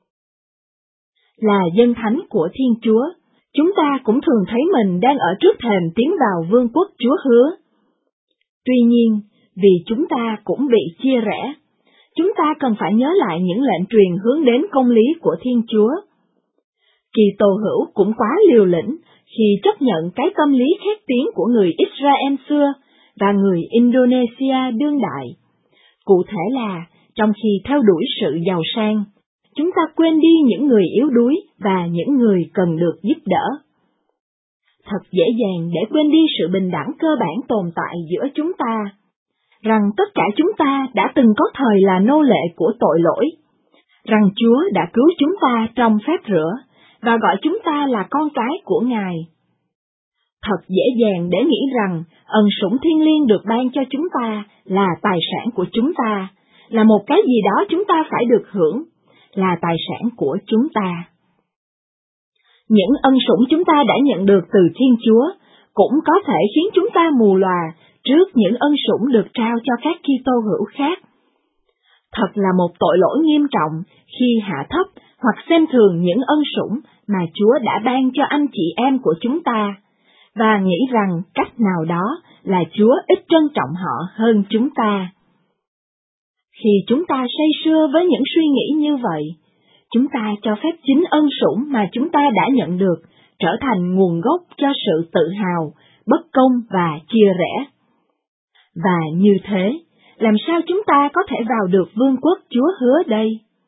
Là dân thánh của Thiên Chúa, chúng ta cũng thường thấy mình đang ở trước thềm tiến vào vương quốc Chúa hứa. Tuy nhiên, vì chúng ta cũng bị chia rẽ, chúng ta cần phải nhớ lại những lệnh truyền hướng đến công lý của Thiên Chúa. Kitô hữu cũng quá liều lĩnh khi chấp nhận cái tâm lý khét tiếng của người Israel xưa và người Indonesia đương đại. Cụ thể là, trong khi theo đuổi sự giàu sang, chúng ta quên đi những người yếu đuối và những người cần được giúp đỡ. Thật dễ dàng để quên đi sự bình đẳng cơ bản tồn tại giữa chúng ta, rằng tất cả chúng ta đã từng có thời là nô lệ của tội lỗi, rằng Chúa đã cứu chúng ta trong phép rửa và gọi chúng ta là con cái của Ngài. Thật dễ dàng để nghĩ rằng ân sủng thiêng liêng được ban cho chúng ta là tài sản của chúng ta, là một cái gì đó chúng ta phải được hưởng, là tài sản của chúng ta. Những ân sủng chúng ta đã nhận được từ Thiên Chúa cũng có thể khiến chúng ta mù lòa trước những ân sủng được trao cho các Kitô hữu khác. Thật là một tội lỗi nghiêm trọng khi hạ thấp hoặc xem thường những ân sủng mà Chúa đã ban cho anh chị em của chúng ta, và nghĩ rằng cách nào đó là Chúa ít trân trọng họ hơn chúng ta. Khi chúng ta say sưa với những suy nghĩ như vậy, chúng ta cho phép chính ân sủng mà chúng ta đã nhận được trở thành nguồn gốc cho sự tự hào, bất công và chia rẽ. Và như thế, làm sao chúng ta có thể vào được vương quốc Chúa hứa đây?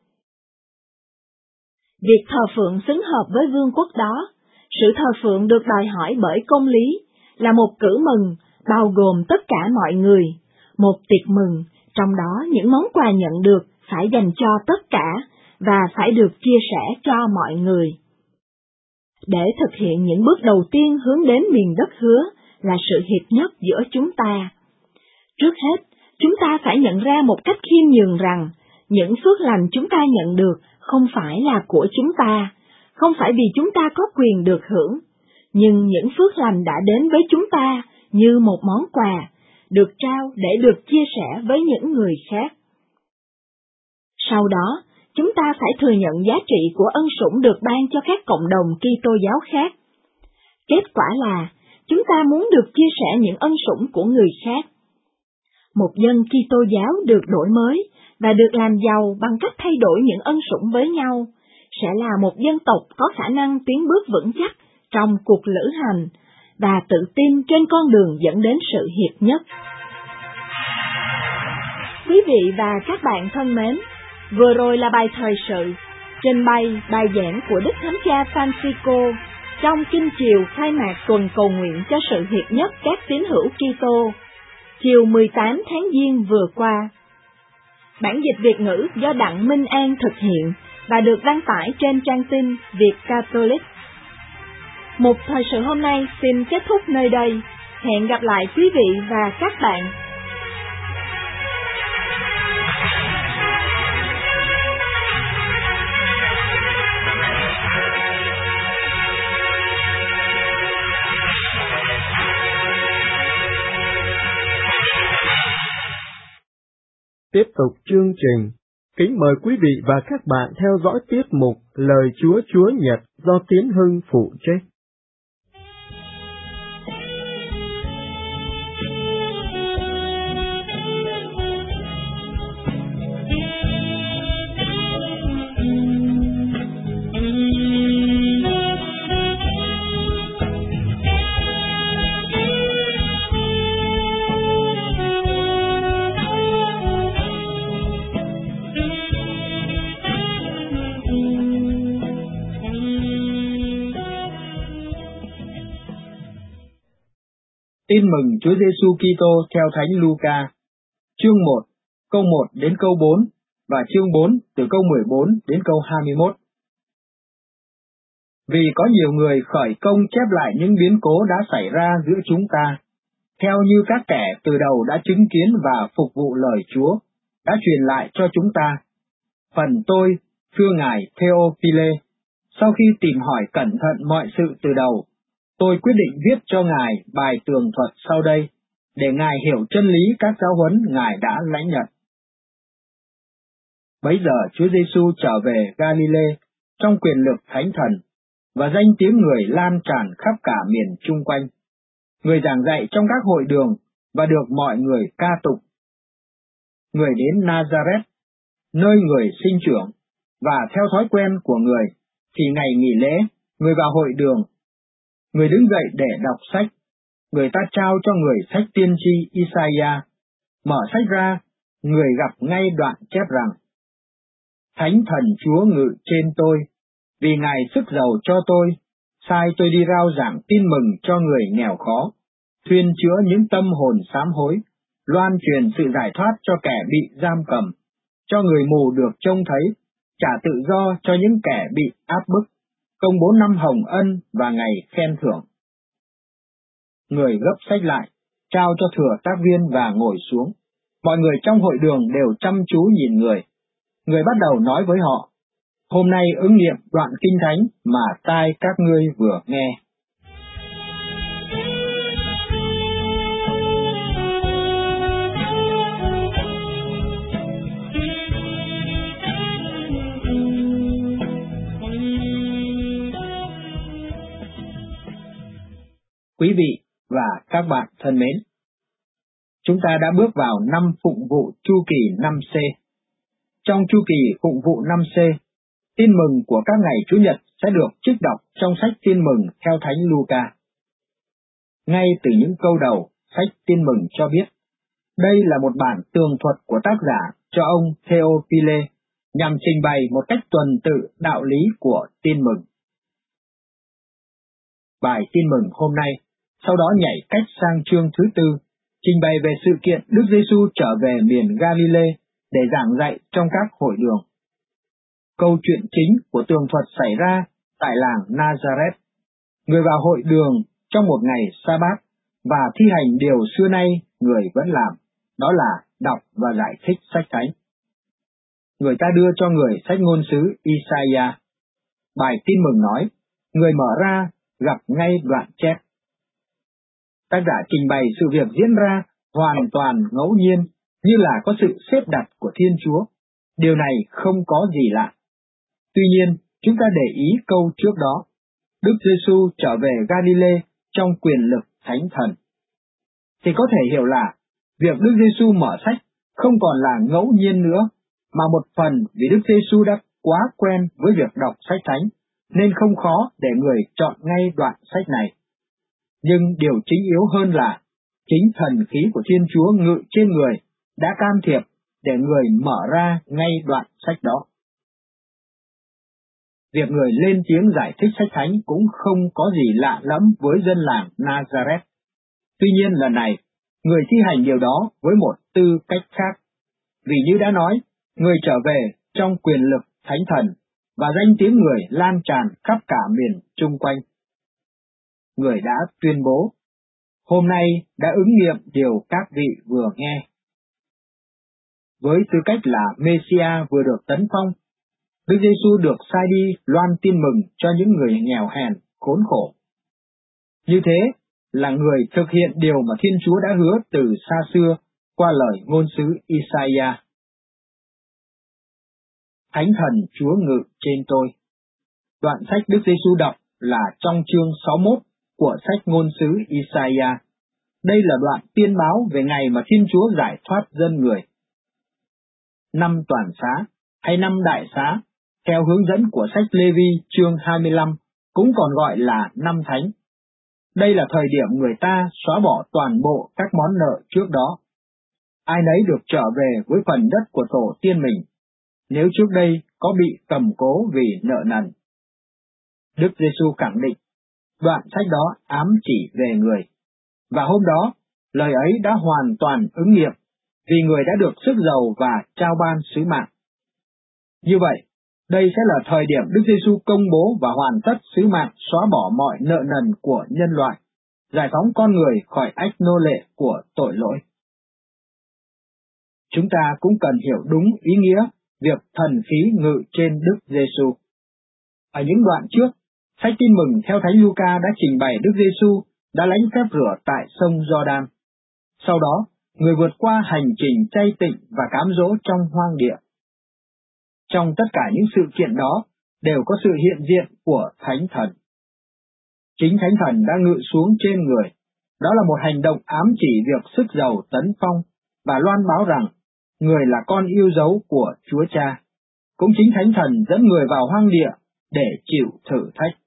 Việc thờ phượng xứng hợp với vương quốc đó, sự thờ phượng được đòi hỏi bởi công lý, là một cử mừng bao gồm tất cả mọi người, một tiệc mừng, trong đó những món quà nhận được phải dành cho tất cả và phải được chia sẻ cho mọi người. Để thực hiện những bước đầu tiên hướng đến miền đất hứa là sự hiệp nhất giữa chúng ta. Trước hết, chúng ta phải nhận ra một cách khiêm nhường rằng những phước lành chúng ta nhận được không phải là của chúng ta, không phải vì chúng ta có quyền được hưởng, nhưng những phước lành đã đến với chúng ta như một món quà, được trao để được chia sẻ với những người khác. Sau đó, chúng ta phải thừa nhận giá trị của ân sủng được ban cho các cộng đồng Kitô giáo khác. Kết quả là, chúng ta muốn được chia sẻ những ân sủng của người khác. Một dân Kitô giáo được đổi mới và được làm giàu bằng cách thay đổi những ân sủng với nhau, sẽ là một dân tộc có khả năng tiến bước vững chắc trong cuộc lữ hành và tự tin trên con đường dẫn đến sự hiệp nhất. Quý vị và các bạn thân mến, vừa rồi là bài thời sự, trình bày bài giảng của Đức Thánh Cha Francisco trong kinh chiều khai mạc tuần cầu nguyện cho sự hiệp nhất các tín hữu Kitô, chiều mười tám tháng Giêng vừa qua. Bản dịch Việt ngữ do Đặng Minh An thực hiện và được đăng tải trên trang tin Việt Catholic. Mục thời sự hôm nay xin kết thúc nơi đây. Hẹn gặp lại quý vị và các bạn. Tiếp tục chương trình, kính mời quý vị và các bạn theo dõi tiết mục Lời Chúa Chúa Nhật do Tiến Hưng phụ trách. Tin mừng Chúa Giêsu Kitô theo Thánh Luca, chương một, câu một đến câu bốn và chương bốn từ câu mười bốn đến câu hai mươi mốt. Vì có nhiều người khởi công chép lại những biến cố đã xảy ra giữa chúng ta, theo như các kẻ từ đầu đã chứng kiến và phục vụ lời Chúa, đã truyền lại cho chúng ta. Phần tôi, thưa Ngài Theophile, sau khi tìm hỏi cẩn thận mọi sự từ đầu, tôi quyết định viết cho Ngài bài tường thuật sau đây, để Ngài hiểu chân lý các giáo huấn Ngài đã lãnh nhận. Bấy giờ Chúa Giêsu trở về Galilee trong quyền lực Thánh Thần, và danh tiếng người lan tràn khắp cả miền chung quanh. Người giảng dạy trong các hội đường, và được mọi người ca tụng. Người đến Nazareth, nơi người sinh trưởng, và theo thói quen của người, thì ngày nghỉ lễ, người vào hội đường. Người đứng dậy để đọc sách, người ta trao cho người sách tiên tri Isaiah. Mở sách ra, người gặp ngay đoạn chép rằng: Thánh Thần Chúa ngự trên tôi, vì Ngài sức giàu cho tôi, sai tôi đi rao giảng tin mừng cho người nghèo khó, thuyên chữa những tâm hồn sám hối, loan truyền sự giải thoát cho kẻ bị giam cầm, cho người mù được trông thấy, trả tự do cho những kẻ bị áp bức, công bố năm hồng ân và ngày khen thưởng. Người gấp sách lại, trao cho thừa tác viên và ngồi xuống. Mọi người trong hội đường đều chăm chú nhìn người. Người bắt đầu nói với họ, hôm nay ứng nghiệm đoạn kinh thánh mà tai các ngươi vừa nghe. Quý vị và các bạn thân mến, chúng ta đã bước vào năm phụng vụ chu kỳ năm C. Trong chu kỳ phụng vụ năm C, tin mừng của các ngày Chủ nhật sẽ được trích đọc trong sách tin mừng theo Thánh Luca. Ngay từ những câu đầu, sách tin mừng cho biết, đây là một bản tường thuật của tác giả cho ông Theophile nhằm trình bày một cách tuần tự đạo lý của tin mừng. Bài tin mừng hôm nay sau đó nhảy cách sang chương thứ tư, trình bày về sự kiện Đức Giêsu trở về miền Galilee để giảng dạy trong các hội đường. Câu chuyện chính của tường thuật xảy ra tại làng Nazareth. Người vào hội đường trong một ngày Sa-bát và thi hành điều xưa nay người vẫn làm, đó là đọc và giải thích sách thánh. Người ta đưa cho người sách ngôn sứ Isaiah. Bài tin mừng nói, người mở ra gặp ngay đoạn chép. Tác giả trình bày sự việc diễn ra hoàn toàn ngẫu nhiên, như là có sự xếp đặt của Thiên Chúa. Điều này không có gì lạ. Tuy nhiên, chúng ta để ý câu trước đó. Đức Giêsu trở về Galilee trong quyền lực Thánh Thần. Thì có thể hiểu là, việc Đức Giêsu mở sách không còn là ngẫu nhiên nữa, mà một phần vì Đức Giêsu đã quá quen với việc đọc sách Thánh, nên không khó để người chọn ngay đoạn sách này. Nhưng điều chính yếu hơn là, chính thần khí của Thiên Chúa ngự trên người đã can thiệp để người mở ra ngay đoạn sách đó. Việc người lên tiếng giải thích sách thánh cũng không có gì lạ lẫm với dân làng Nazareth. Tuy nhiên lần này, người thi hành điều đó với một tư cách khác. Vì như đã nói, người trở về trong quyền lực Thánh Thần, và danh tiếng người lan tràn khắp cả miền chung quanh. Người đã tuyên bố, hôm nay đã ứng nghiệm điều các vị vừa nghe. Với tư cách là Messiah vừa được tấn phong, Đức Giêsu được sai đi loan tin mừng cho những người nghèo hèn, khốn khổ. Như thế là người thực hiện điều mà Thiên Chúa đã hứa từ xa xưa qua lời ngôn sứ Isaiah. Thánh Thần Chúa ngự trên tôi. Đoạn sách Đức Giêsu đọc là trong chương sáu mươi mốt của sách ngôn sứ Isaiah. Đây là đoạn tiên báo về ngày mà Thiên Chúa giải thoát dân người. Năm toàn xá hay năm đại xá, theo hướng dẫn của sách Lê-vi chương hai mươi lăm, cũng còn gọi là năm thánh. Đây là thời điểm người ta xóa bỏ toàn bộ các món nợ trước đó. Ai nấy được trở về với phần đất của tổ tiên mình, nếu trước đây có bị cầm cố vì nợ nần. Đức Giêsu khẳng định, đoạn sách đó ám chỉ về người, và hôm đó, lời ấy đã hoàn toàn ứng nghiệm, vì người đã được sức giàu và trao ban sứ mạng. Như vậy, đây sẽ là thời điểm Đức Giêsu công bố và hoàn tất sứ mạng xóa bỏ mọi nợ nần của nhân loại, giải phóng con người khỏi ách nô lệ của tội lỗi. Chúng ta cũng cần hiểu đúng ý nghĩa việc thần khí ngự trên Đức Giêsu. Ở những đoạn trước, sách tin mừng theo Thánh Luca đã trình bày Đức Giêsu đã lãnh phép rửa tại sông Giođan. Sau đó, người vượt qua hành trình chay tịnh và cám dỗ trong hoang địa. Trong tất cả những sự kiện đó đều có sự hiện diện của Thánh Thần. Chính Thánh Thần đã ngự xuống trên người. Đó là một hành động ám chỉ việc sức giàu tấn phong và loan báo rằng người là con yêu dấu của Chúa Cha. Cũng chính Thánh Thần dẫn người vào hoang địa để chịu thử thách.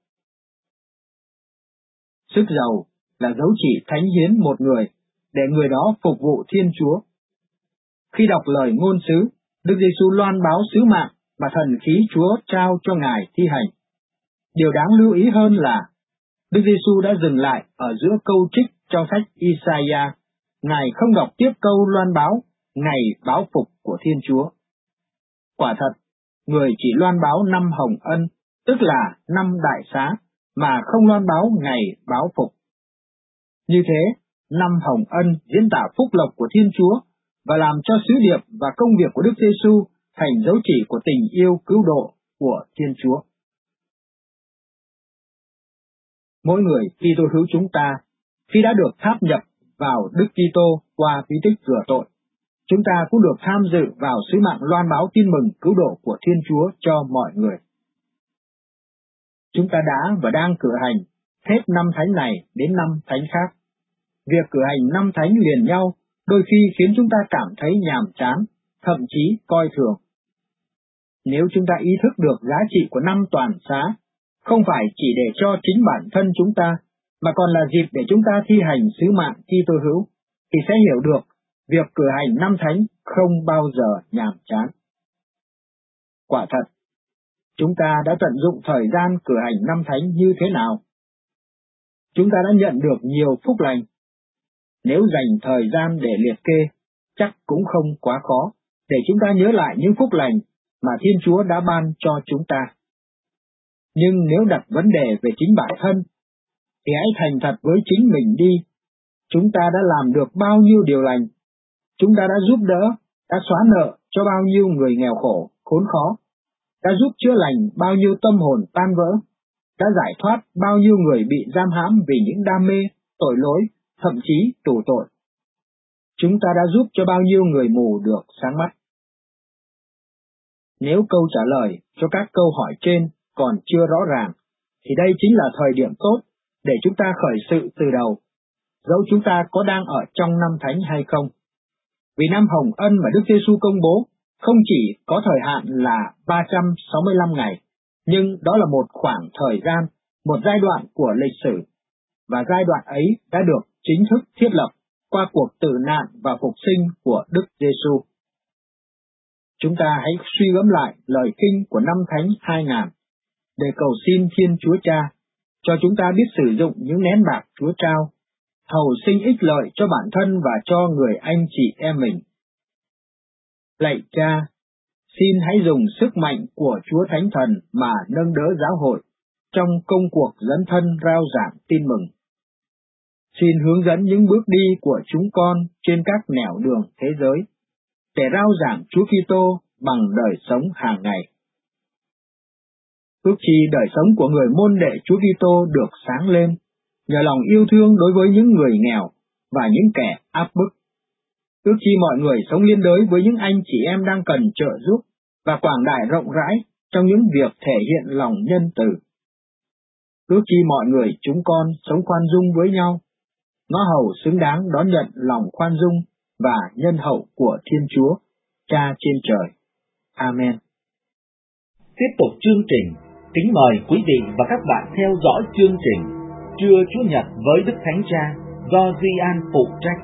Sức giàu là dấu chỉ thánh hiến một người để người đó phục vụ Thiên Chúa. Khi đọc lời ngôn sứ, Đức Giêsu loan báo sứ mạng mà thần khí Chúa trao cho Ngài thi hành. Điều đáng lưu ý hơn là Đức Giêsu đã dừng lại ở giữa câu trích trong sách Isaiah. Ngài không đọc tiếp câu loan báo ngày báo phục của Thiên Chúa. Quả thật, người chỉ loan báo năm hồng ân, tức là năm đại xá, mà không loan báo ngày báo phục. Như thế, năm hồng ân diễn tả phúc lộc của Thiên Chúa và làm cho sứ điệp và công việc của Đức Giêsu thành dấu chỉ của tình yêu cứu độ của Thiên Chúa. Mỗi người Kitô hữu chúng ta, khi đã được tháp nhập vào Đức Kitô qua bí tích rửa tội, chúng ta cũng được tham dự vào sứ mạng loan báo tin mừng cứu độ của Thiên Chúa cho mọi người. Chúng ta đã và đang cử hành hết năm thánh này đến năm thánh khác. Việc cử hành năm thánh liền nhau đôi khi khiến chúng ta cảm thấy nhàm chán, thậm chí coi thường. Nếu chúng ta ý thức được giá trị của năm toàn xá, không phải chỉ để cho chính bản thân chúng ta, mà còn là dịp để chúng ta thi hành sứ mạng Kitô hữu, thì sẽ hiểu được việc cử hành năm thánh không bao giờ nhàm chán. Quả thật, chúng ta đã tận dụng thời gian cử hành năm thánh như thế nào? Chúng ta đã nhận được nhiều phúc lành. Nếu dành thời gian để liệt kê, chắc cũng không quá khó để chúng ta nhớ lại những phúc lành mà Thiên Chúa đã ban cho chúng ta. Nhưng nếu đặt vấn đề về chính bản thân, thì hãy thành thật với chính mình đi. Chúng ta đã làm được bao nhiêu điều lành? Chúng ta đã giúp đỡ, đã xóa nợ cho bao nhiêu người nghèo khổ, khốn khó, đã giúp chữa lành bao nhiêu tâm hồn tan vỡ, đã giải thoát bao nhiêu người bị giam hãm vì những đam mê, tội lỗi, thậm chí tù tội. Chúng ta đã giúp cho bao nhiêu người mù được sáng mắt. Nếu câu trả lời cho các câu hỏi trên còn chưa rõ ràng, thì đây chính là thời điểm tốt để chúng ta khởi sự từ đầu, dẫu chúng ta có đang ở trong năm thánh hay không. Vì năm hồng ân mà Đức Giêsu công bố không chỉ có thời hạn là ba trăm sáu mươi lăm ngày, nhưng đó là một khoảng thời gian, một giai đoạn của lịch sử, và giai đoạn ấy đã được chính thức thiết lập qua cuộc tử nạn và phục sinh của Đức Giêsu. Chúng ta hãy suy gẫm lại lời kinh của năm thánh hai ngàn để cầu xin Thiên Chúa Cha cho chúng ta biết sử dụng những nén bạc Chúa trao, hầu sinh ích lợi cho bản thân và cho người anh chị em mình. Lạy Cha, xin hãy dùng sức mạnh của Chúa Thánh Thần mà nâng đỡ giáo hội trong công cuộc dẫn thân rao giảng tin mừng. Xin hướng dẫn những bước đi của chúng con trên các nẻo đường thế giới, để rao giảng Chúa Kitô bằng đời sống hàng ngày. Ước chi đời sống của người môn đệ Chúa Kitô được sáng lên, nhờ lòng yêu thương đối với những người nghèo và những kẻ áp bức. Ước chi mọi người sống liên đới với những anh chị em đang cần trợ giúp và quảng đại rộng rãi trong những việc thể hiện lòng nhân từ. Ước chi mọi người chúng con sống khoan dung với nhau, nó hầu xứng đáng đón nhận lòng khoan dung và nhân hậu của Thiên Chúa, Cha trên trời. Amen. Tiếp tục chương trình, kính mời quý vị và các bạn theo dõi chương trình Trưa Chúa Nhật với Đức Thánh Cha do Di An phụ trách.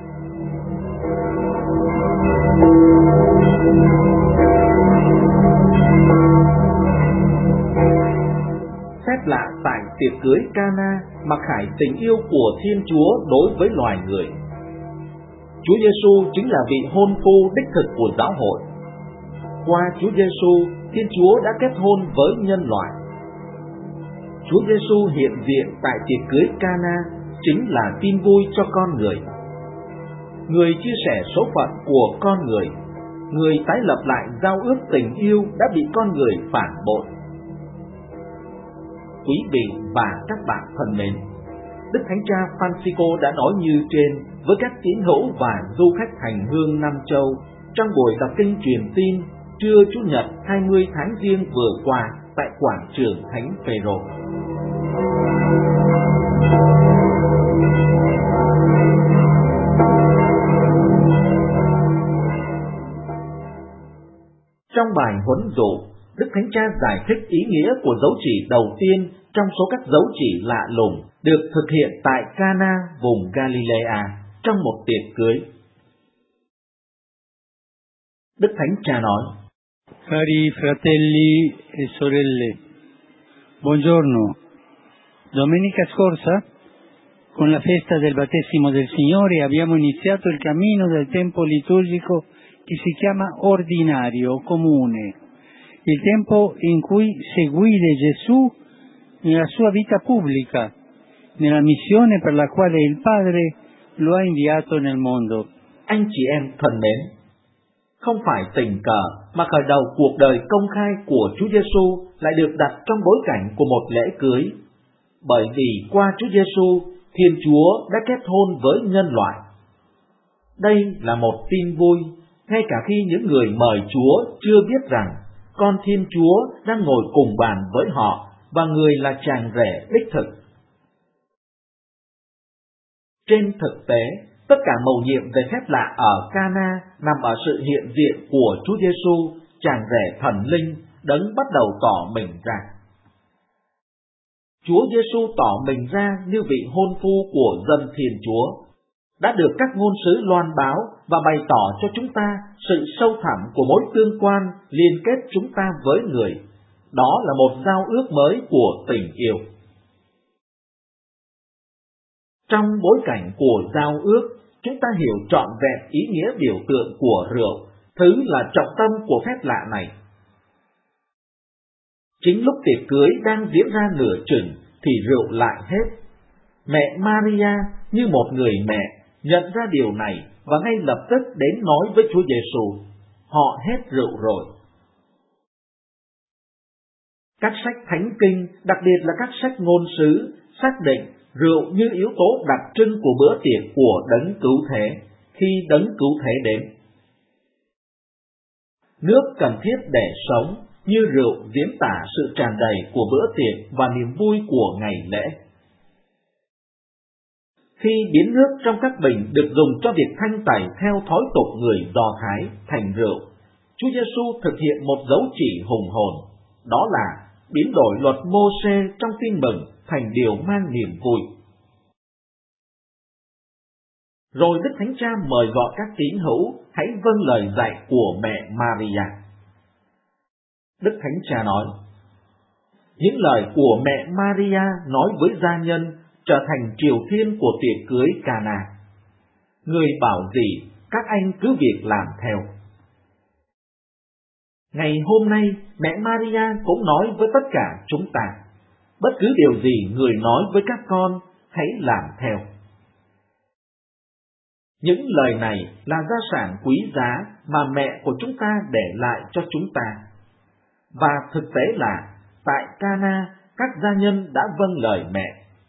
Phép lạ tại tiệc cưới Cana mặc khải tình yêu của Thiên Chúa đối với loài người. Chúa Giêsu chính là vị hôn phu đích thực của giáo hội. Qua Chúa Giêsu, Thiên Chúa đã kết hôn với nhân loại. Chúa Giêsu hiện diện tại tiệc cưới Cana chính là tin vui cho con người. Người chia sẻ số phận của con người, người tái lập lại giao ước tình yêu đã bị con người phản bội. Quý vị và các bạn thân mến, Đức Thánh Cha Francisco đã nói như trên với các tín hữu và du khách hành hương Nam Châu trong buổi đọc kinh truyền tin trưa Chủ nhật hai mươi tháng Giêng vừa qua tại quảng trường Thánh Phêrô. Trong bài huấn dụ, Đức Thánh Cha giải thích ý nghĩa của dấu chỉ đầu tiên trong số các dấu chỉ lạ lùng được thực hiện tại Cana vùng Galilea trong một tiệc cưới. Đức Thánh Cha nói: Cari fratelli e sorelle, buongiorno. Domenica scorsa, con la festa del battesimo del Signore, abbiamo iniziato il cammino del tempo liturgico che si chiama ordinario, comune, il tempo in cui seguire Gesù nella sua vita pubblica, nella missione per la quale il Padre lo ha inviato nel mondo. Anh chị em thân mến, không phải tình cờ mà khởi đầu cuộc đời công khai của Chúa Giêsu lại được đặt trong bối cảnh của một lễ cưới, bởi vì qua Chúa Giêsu, Thiên Chúa đã kết hôn với nhân loại. Đây là một tin vui, ngay cả khi những người mời Chúa chưa biết rằng con Thiên Chúa đang ngồi cùng bàn với họ và người là chàng rể đích thực. Trên thực tế, tất cả mầu nhiệm về phép lạ ở Cana nằm ở sự hiện diện của Chúa Giêsu, chàng rể thần linh, đấng bắt đầu tỏ mình ra. Chúa Giêsu tỏ mình ra như vị hôn phu của dân Thiên Chúa, đã được các ngôn sứ loan báo và bày tỏ cho chúng ta sự sâu thẳm của mối tương quan liên kết chúng ta với người. Đó là một giao ước mới của tình yêu. Trong bối cảnh của giao ước, chúng ta hiểu trọn vẹn ý nghĩa biểu tượng của rượu, thứ là trọng tâm của phép lạ này. Chính lúc tiệc cưới đang diễn ra nửa chừng thì rượu lại hết. Mẹ Maria như một người mẹ nhận ra điều này và ngay lập tức đến nói với Chúa Giêsu, họ hết rượu rồi. Các sách thánh kinh, đặc biệt là các sách ngôn sứ, xác định rượu như yếu tố đặc trưng của bữa tiệc của đấng cứu thế khi đấng cứu thế đến. Nước cần thiết để sống, như rượu diễn tả sự tràn đầy của bữa tiệc và niềm vui của ngày lễ. Khi biến nước trong các bình được dùng cho việc thanh tẩy theo thói tục người Do Thái thành rượu, Chúa Giêsu thực hiện một dấu chỉ hùng hồn, đó là biến đổi luật Mô-sê trong tin mừng thành điều mang niềm vui. Rồi Đức Thánh Cha mời gọi các tín hữu hãy vâng lời dạy của mẹ Maria. Đức Thánh Cha nói, những lời của mẹ Maria nói với gia nhân trở thành triều thiên của tiệc cưới Cana. Người bảo gì, các anh cứ việc làm theo. Ngày hôm nay, mẹ Maria cũng nói với tất cả chúng ta, bất cứ điều gì người nói với các con, hãy làm theo. Những lời này là gia sản quý giá mà mẹ của chúng ta để lại cho chúng ta. Và thực tế là, tại Cana, các gia nhân đã vâng lời mẹ.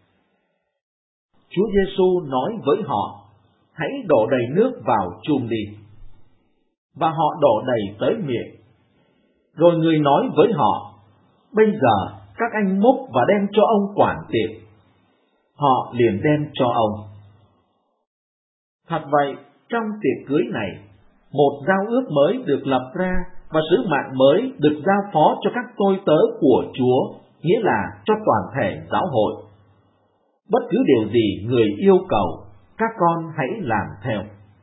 Chúa Giêsu nói với họ, hãy đổ đầy nước vào chum đi. Và họ đổ đầy tới miệng. Rồi người nói với họ, bây giờ các anh múc và đem cho ông quản tiệc. Họ liền đem cho ông. Thật vậy, trong tiệc cưới này, một giao ước mới được lập ra và sứ mạng mới được giao phó cho các tôi tớ của Chúa, nghĩa là cho toàn thể giáo hội. Bất cứ điều gì người yêu cầu, các con hãy làm theo.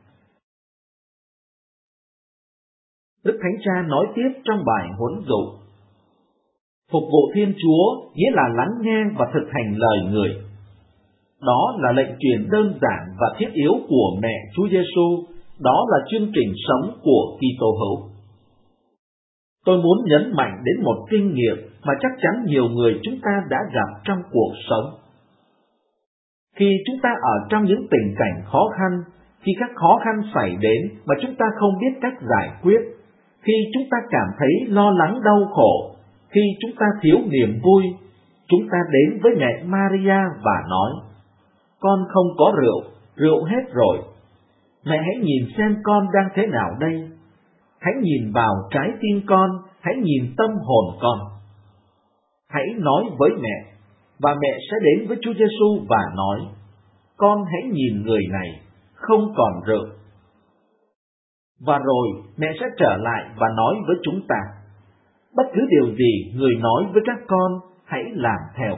Đức Thánh Cha nói tiếp trong bài huấn dụ, phục vụ Thiên Chúa nghĩa là lắng nghe và thực hành lời người. Đó là lệnh truyền đơn giản và thiết yếu của mẹ Chúa Giêsu, đó là chương trình sống của Kitô hữu. Tôi muốn nhấn mạnh đến một kinh nghiệm mà chắc chắn nhiều người chúng ta đã gặp trong cuộc sống. Khi chúng ta ở trong những tình cảnh khó khăn, khi các khó khăn xảy đến mà chúng ta không biết cách giải quyết, khi chúng ta cảm thấy lo lắng đau khổ, khi chúng ta thiếu niềm vui, chúng ta đến với mẹ Maria và nói, con không có rượu, rượu hết rồi. Mẹ hãy nhìn xem con đang thế nào đây. Hãy nhìn vào trái tim con, hãy nhìn tâm hồn con. Hãy nói với mẹ, và mẹ sẽ đến với Chúa Giêsu và nói, con hãy nhìn người này, không còn rượu. Và rồi mẹ sẽ trở lại và nói với chúng ta, bất cứ điều gì người nói với các con, hãy làm theo.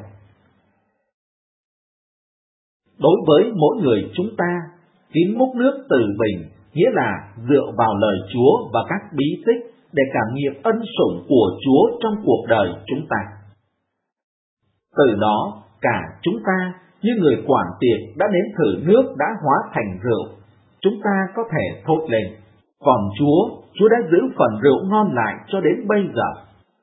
Đối với mỗi người chúng ta, tín múc nước từ bình nghĩa là dựa vào lời Chúa và các bí tích để cảm nghiệm ân sủng của Chúa trong cuộc đời chúng ta. Từ đó, cả chúng ta như người quản tiệc đã nếm thử nước đã hóa thành rượu, chúng ta có thể thốt lên, còn Chúa, Chúa đã giữ phần rượu ngon lại cho đến bây giờ.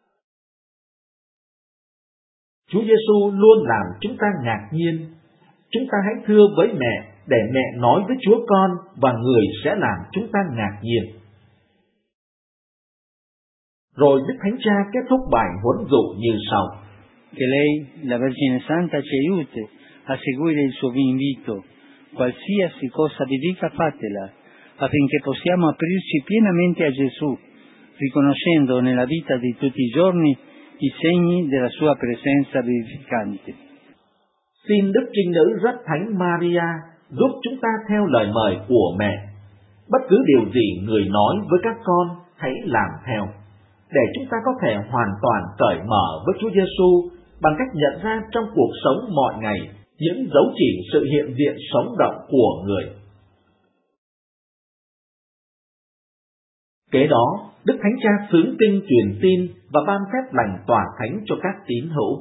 Chúa Giêsu luôn làm chúng ta ngạc nhiên. Chúng ta hãy thưa với mẹ để mẹ nói với Chúa con và người sẽ làm chúng ta ngạc nhiên. Rồi Đức Thánh Cha kết thúc bài huấn dụ như sau. Che lei, la Vergine Santa, ci aiuti a seguire il suo invito. Qualsiasi cosa vi dica fatela, affinché possiamo aprirci pienamente a Gesù, riconoscendo nella vita di tutti i giorni i segni della sua presenza vivificante. Xin Đức Trinh Nữ Rất Thánh Maria giúp chúng ta theo lời mời của mẹ. Bất cứ điều gì người nói với các con, hãy làm theo, để chúng ta có thể hoàn toàn cởi mở với Chúa Giêsu bằng cách nhận ra trong cuộc sống mọi ngày những dấu chỉ sự hiện diện sống động của người. Kế đó, Đức Thánh Cha xướng kinh truyền tin và ban phép lành tỏa thánh cho các tín hữu.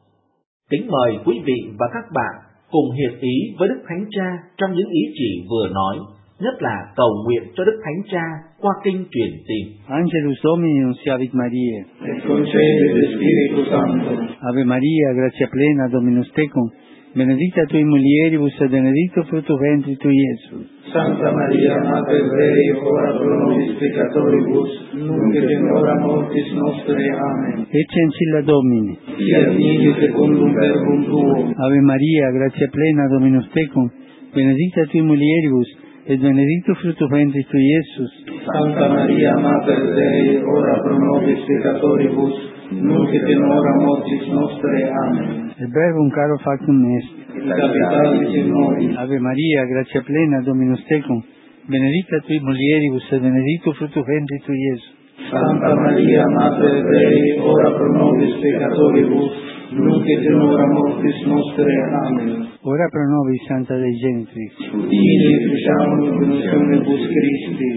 Kính mời quý vị và các bạn cùng hiệp ý với Đức Thánh Cha trong những ý chỉ vừa nói, nhất là cầu nguyện cho Đức Thánh Cha qua kinh truyền tin. Angelus Domini nunciavit Mariae. Et concedit Spiritus Sancto. Ave Maria, gratia plena, Dominus tecum, benedicta tui mulieribus et benedictus fructus ventris tui, Iesus. Santa Maria, Mater Dei, ora pro nobis peccatoribus, nunc et in hora mortis nostre. Amen. Ecce ancilla Domini. Fiat mihi secundum verbum tuo. Ave Maria, gratia plena, Dominus tecum, benedicta tui mulieribus, et benedictus fructus ventris tui, Iesus. Santa Maria, Mater Dei, ora pro nobis peccatoribus, nunc et in hora mortis nostre. Amen. El verbum caro factum est. Et capitalis in nobis. Ave Maria, gratia plena, Dominus tecum, benedicta tui mulieribus, et benedictus fructus ventris tui, Iesus. Santa Maria, Mater Dei, ora pro nobis peccatoribus, nunc et in hora mortis nostre. Amen. Ora pro nobis, Santa Dei Genitrix. Udini ficiamur benedictionibus Christi.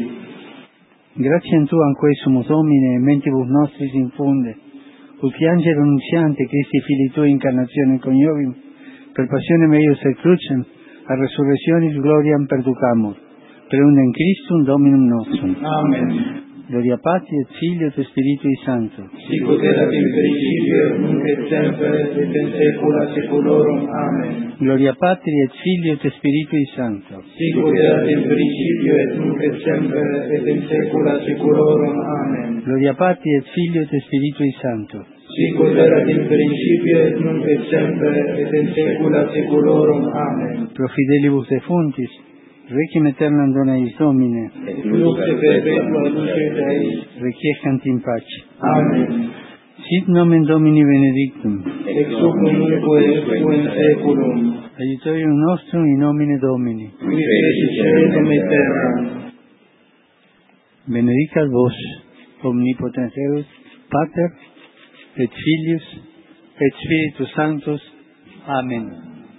Gratiam Tuam quae sumus Domine, mentibus nostris infunde, ut piangere nunziante Christi Filii Tui incarnatione coniovim, per passionem eius et crucem, a resurrectionis gloriam perducamur, per undem Christum Dominum nostrum. Amen. Gloria Patri et Filio et Spiritui Sancto. Sicut erat in principio, nunc et semper, et in saecula saeculorum. Amen. Gloria Patri et Filio et Spiritui Sancto. Sicut erat in principio, et nunc et semper, et in saecula saeculorum. Amen. Gloria Patri et Filio et Spiritui Sancto. Sicut erat in principio, et nunc et semper, et in saecula saeculorum. Amen. Pro fidelibus defuntis, requiem aeternam dona eis Domine, Et luce perpetua luce Dei. requiescant in pace. Amen. Sit nomen Domini benedictum. Ex hoc nunc et in saeculum. Aiutorium nostrum in nomine Domini. Qui feci caelum et terram. Benedicat vos, omnipotens Deus, Pater, et Filius, et Spiritus Sanctus. Amen.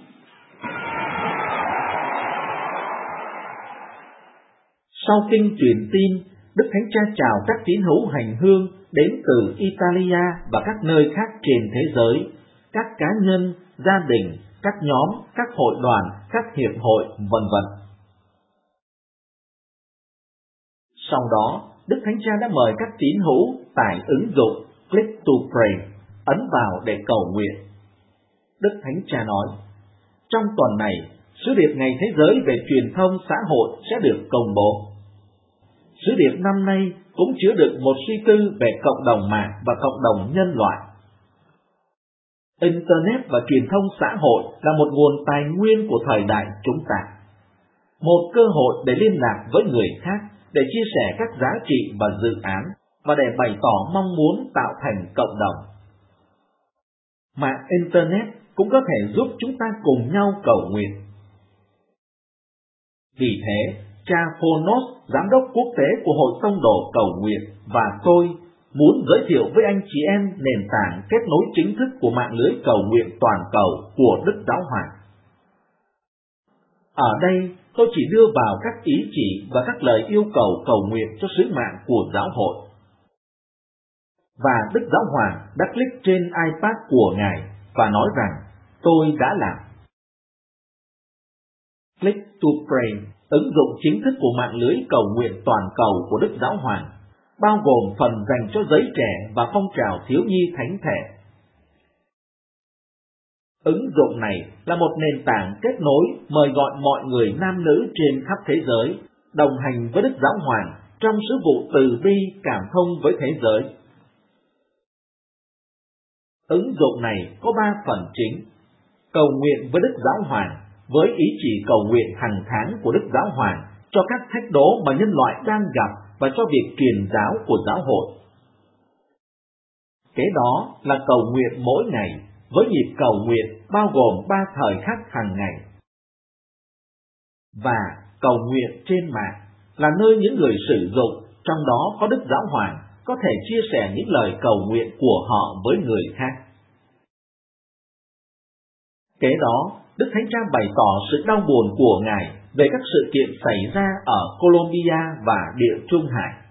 Sau kinh truyền tin, Đức Thánh Cha chào các tín hữu hành hương đến từ Italia và các nơi khác trên thế giới, các cá nhân, gia đình, các nhóm, các hội đoàn, các hiệp hội, vân vân. Sau đó, Đức Thánh Cha đã mời các tín hữu tải ứng dụng Click to Pray, ấn vào để cầu nguyện. Đức Thánh Cha nói, trong tuần này, sứ điệp Ngày Thế giới về truyền thông xã hội sẽ được công bố. Sứ điệp năm nay cũng chứa đựng một suy tư về cộng đồng mạng và cộng đồng nhân loại. Internet và truyền thông xã hội là một nguồn tài nguyên của thời đại chúng ta. Một cơ hội để liên lạc với người khác, để chia sẻ các giá trị và dự án, và để bày tỏ mong muốn tạo thành cộng đồng. Mạng Internet cũng có thể giúp chúng ta cùng nhau cầu nguyện. Vì thế, cha Phonos, giám đốc quốc tế của Hội Tông Đồ Cầu Nguyện, và tôi muốn giới thiệu với anh chị em nền tảng kết nối chính thức của mạng lưới cầu nguyện toàn cầu của Đức Giáo Hoàng. Ở đây, tôi chỉ đưa vào các ý chỉ và các lời yêu cầu cầu nguyện cho sứ mạng của giáo hội. Và Đức Giáo Hoàng đã click trên iPad của Ngài và nói rằng, tôi đã làm. Click to Pray, ứng dụng chính thức của mạng lưới cầu nguyện toàn cầu của Đức Giáo Hoàng, bao gồm phần dành cho giới trẻ và phong trào thiếu nhi thánh thể. Ứng dụng này là một nền tảng kết nối mời gọi mọi người nam nữ trên khắp thế giới đồng hành với Đức Giáo Hoàng trong sứ vụ từ bi cảm thông với thế giới. Ứng dụng này có ba phần chính: cầu nguyện với Đức Giáo Hoàng với ý chỉ cầu nguyện hàng tháng của Đức Giáo Hoàng cho các thách đố mà nhân loại đang gặp và cho việc truyền giáo của giáo hội. Kế đó là cầu nguyện mỗi ngày với nhịp cầu nguyện bao gồm ba thời khắc hàng ngày. Và cầu nguyện trên mạng là nơi những người sử dụng, trong đó có Đức Giáo Hoàng, có thể chia sẻ những lời cầu nguyện của họ với người khác. Kế đó, Đức Thánh Cha bày tỏ sự đau buồn của Ngài về các sự kiện xảy ra ở Colombia và Địa Trung Hải.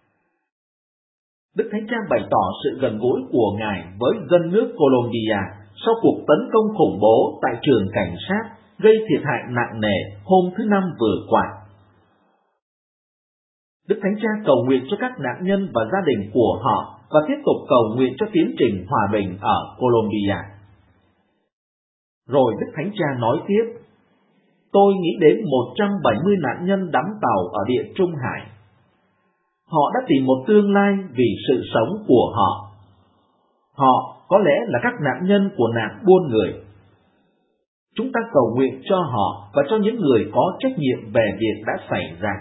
Đức Thánh Cha bày tỏ sự gần gũi của Ngài với dân nước Colombia sau cuộc tấn công khủng bố tại trường cảnh sát gây thiệt hại nặng nề hôm thứ Năm vừa qua. Đức Thánh Cha cầu nguyện cho các nạn nhân và gia đình của họ và tiếp tục cầu nguyện cho tiến trình hòa bình ở Colombia. Rồi Đức Thánh Cha nói tiếp: tôi nghĩ đến một trăm bảy mươi nạn nhân đắm tàu ở Địa Trung Hải. Họ đã tìm một tương lai vì sự sống của họ. Họ có lẽ là các nạn nhân của nạn buôn người. Chúng ta cầu nguyện cho họ và cho những người có trách nhiệm về việc đã xảy ra.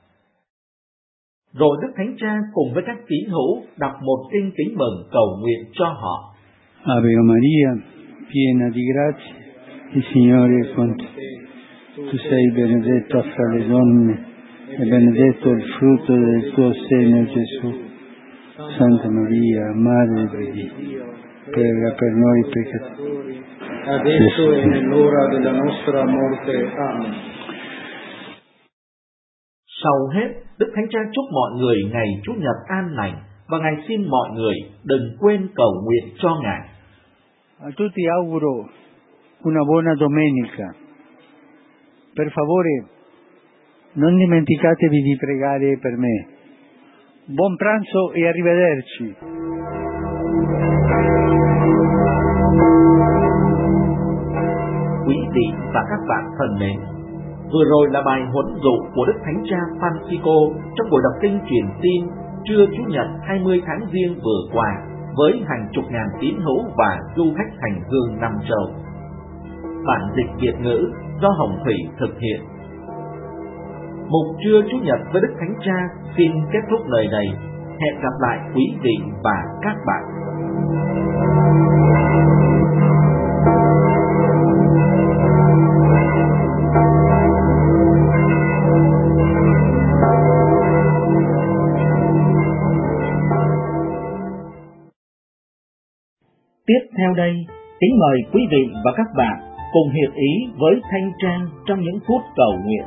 Rồi Đức Thánh Cha cùng với các tín hữu đọc một kinh kính mừng cầu nguyện cho họ. Ave Maria, piena di grazia, il Signore è con te. Tu sei benedetta fra le donne, e benedetto il frutto del tuo seno, Gesù. Santa Maria, Madre di Dio, prega per noi peccatori, adesso e nell'ora della nostra morte. Amen. Sau hết, Đức Thánh Cha chúc mọi người ngày Chủ nhật an lành và Ngài xin mọi người đừng quên cầu nguyện cho Ngài. A tutti auguro una buona domenica. Per favore, non dimenticatevi di pregare per me. Buon pranzo e arrivederci. Quý vị và các bạn thân mến, vừa rồi là bài huấn dụ của Đức Thánh Cha Francisco trong buổi đọc kinh truyền tin trưa Chủ nhật hai mươi tháng Giêng vừa qua với hàng chục ngàn tín hữu và du khách hành hương năm châu. Bản dịch Việt ngữ do Hồng Thủy thực hiện. Mục trưa Chủ nhật với Đức Thánh Cha xin kết thúc nơi đây. Hẹn gặp lại quý vị và các bạn. Tiếp theo đây, kính mời quý vị và các bạn cùng hiệp ý với Thanh Trang trong những phút cầu nguyện.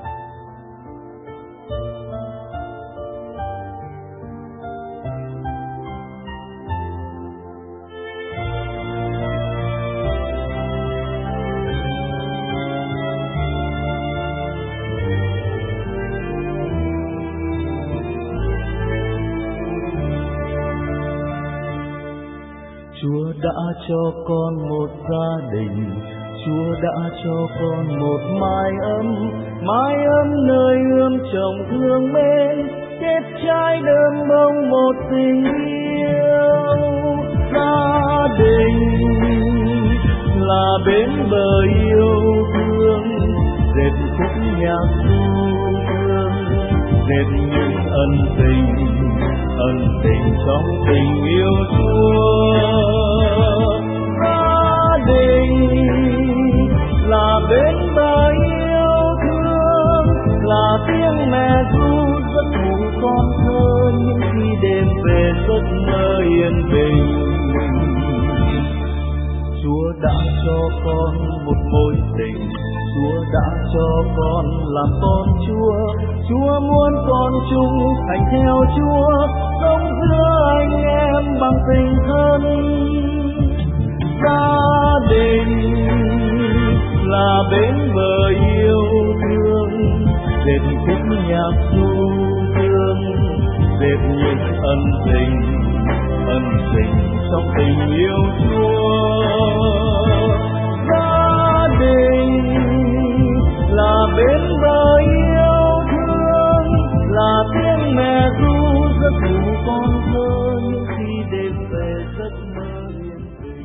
Chúa đã cho con một gia đình, Chúa đã cho con một mái ấm, mái ấm nơi ươm trồng thương mến, kết trái đơm bông một tình yêu. Gia đình là bến bờ yêu thương, dệt khúc nhạc du dương, dệt những ân tình, ân tình trong tình yêu Chúa. Gia đình là bến bờ yêu thương, là tiếng mẹ ru giấc ngủ con thơ những khi đêm về giấc mơ yên bình. Chúa đã cho con một mối tình, Chúa đã cho con làm con Chúa. Chúa muốn con chung thành theo Chúa, sống giữa anh em bằng tình thân. Gia đình bến bờ yêu thương, dệt khúc nhạc du dương, dệt những ân tình, ân tình trong tình yêu Chúa. Gia đình là bến bờ yêu thương, là tiếng mẹ ru giấc ngủ con thơ những khi đêm về giấc mơ yên bình.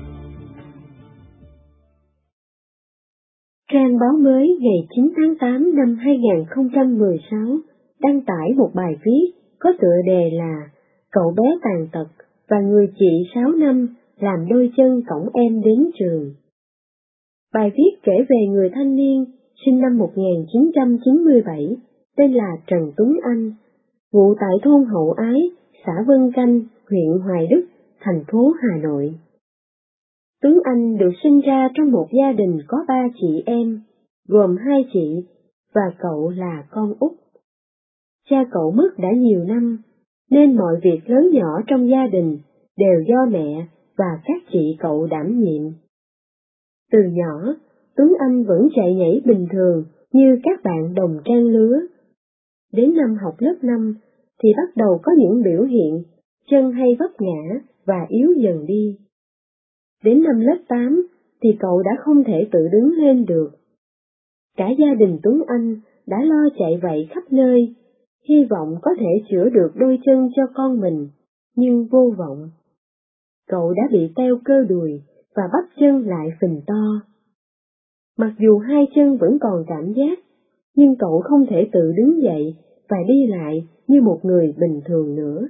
Trang báo mới ngày chín tháng tám năm hai nghìn không trăm mười sáu đăng tải một bài viết có tựa đề là Cậu bé tàn tật và người chị sáu năm làm đôi chân cõng em đến trường. Bài viết kể về người thanh niên sinh năm một nghìn chín trăm chín mươi bảy, tên là Trần Tuấn Anh, ngụ tại thôn Hậu Ái, xã Vân Canh, huyện Hoài Đức, thành phố Hà Nội. Tuấn Anh được sinh ra trong một gia đình có ba chị em, gồm hai chị và cậu là con út. Cha cậu mất đã nhiều năm, nên mọi việc lớn nhỏ trong gia đình đều do mẹ và các chị cậu đảm nhiệm. Từ nhỏ, Tuấn Anh vẫn chạy nhảy bình thường như các bạn đồng trang lứa. Đến năm học lớp năm thì bắt đầu có những biểu hiện chân hay vấp ngã và yếu dần đi. Đến năm lớp tám thì cậu đã không thể tự đứng lên được. Cả gia đình Tuấn Anh đã lo chạy vạy khắp nơi, hy vọng có thể chữa được đôi chân cho con mình, nhưng vô vọng. Cậu đã bị teo cơ đùi và bắp chân lại phình to. Mặc dù hai chân vẫn còn cảm giác, nhưng cậu không thể tự đứng dậy và đi lại như một người bình thường nữa.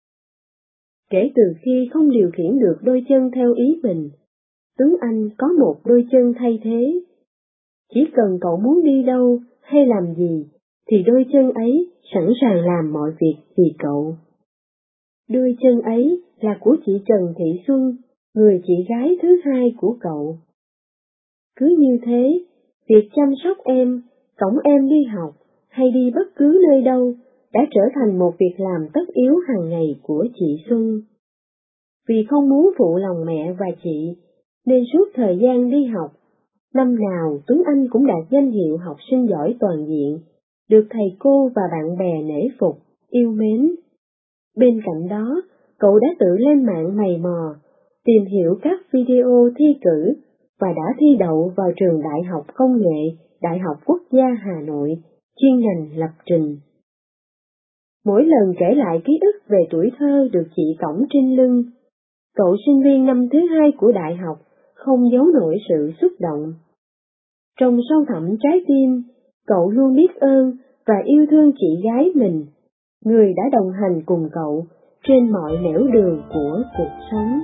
Kể từ khi không điều khiển được đôi chân theo ý mình, Tuấn Anh có một đôi chân thay thế. Chỉ cần cậu muốn đi đâu hay làm gì, thì đôi chân ấy sẵn sàng làm mọi việc vì cậu. Đôi chân ấy là của chị Trần Thị Xuân, người chị gái thứ hai của cậu. Cứ như thế, việc chăm sóc em, cõng em đi học hay đi bất cứ nơi đâu đã trở thành một việc làm tất yếu hàng ngày của chị Xuân. Vì không muốn phụ lòng mẹ và chị, nên suốt thời gian đi học, năm nào Tuấn Anh cũng đạt danh hiệu học sinh giỏi toàn diện, được thầy cô và bạn bè nể phục, yêu mến. Bên cạnh đó, cậu đã tự lên mạng mày mò, tìm hiểu các video thi cử và đã thi đậu vào trường Đại học Công nghệ, Đại học Quốc gia Hà Nội, chuyên ngành lập trình. Mỗi lần kể lại ký ức về tuổi thơ được chị cõng trên lưng, cậu sinh viên năm thứ hai của đại học không giấu nổi sự xúc động. Trong sâu thẳm trái tim, cậu luôn biết ơn và yêu thương chị gái mình, người đã đồng hành cùng cậu trên mọi nẻo đường của cuộc sống.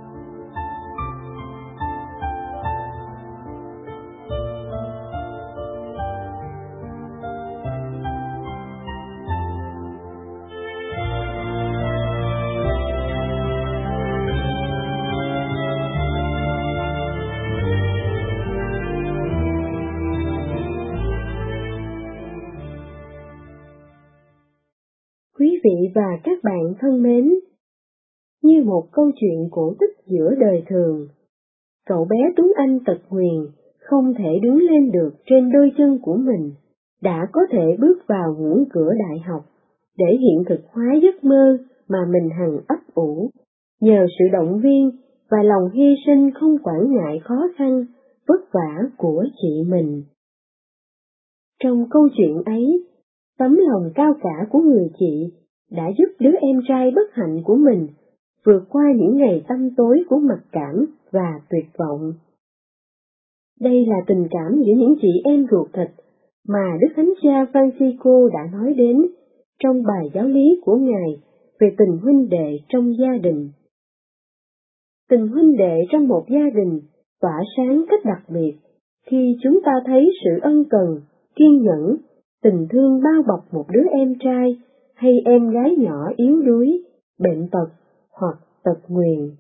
Quý vị và các bạn thân mến, như một câu chuyện cổ tích giữa đời thường, cậu bé Tuấn Anh tật nguyền không thể đứng lên được trên đôi chân của mình, đã có thể bước vào ngưỡng cửa đại học để hiện thực hóa giấc mơ mà mình hằng ấp ủ, nhờ sự động viên và lòng hy sinh không quản ngại khó khăn, vất vả của chị mình. Trong câu chuyện ấy, tấm lòng cao cả của người chị đã giúp đứa em trai bất hạnh của mình vượt qua những ngày tăm tối của mặc cảm và tuyệt vọng. Đây là tình cảm giữa những chị em ruột thịt mà Đức Thánh Cha Francisco đã nói đến trong bài giáo lý của Ngài về tình huynh đệ trong gia đình. Tình huynh đệ trong một gia đình tỏa sáng cách đặc biệt khi chúng ta thấy sự ân cần, kiên nhẫn, tình thương bao bọc một đứa em trai hay em gái nhỏ yếu đuối, bệnh tật hoặc tật nguyền.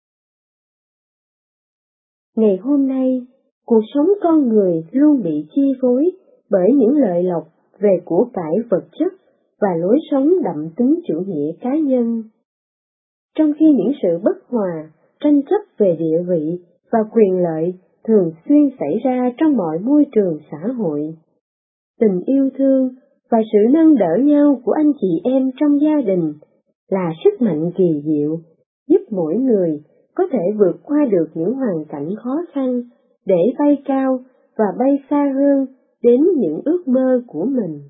Ngày hôm nay, cuộc sống con người luôn bị chi phối bởi những lợi lộc về của cải vật chất và lối sống đậm tính chủ nghĩa cá nhân. Trong khi những sự bất hòa, tranh chấp về địa vị và quyền lợi thường xuyên xảy ra trong mọi môi trường xã hội. Tình yêu thương và sự nâng đỡ nhau của anh chị em trong gia đình là sức mạnh kỳ diệu, giúp mỗi người có thể vượt qua được những hoàn cảnh khó khăn để bay cao và bay xa hơn đến những ước mơ của mình.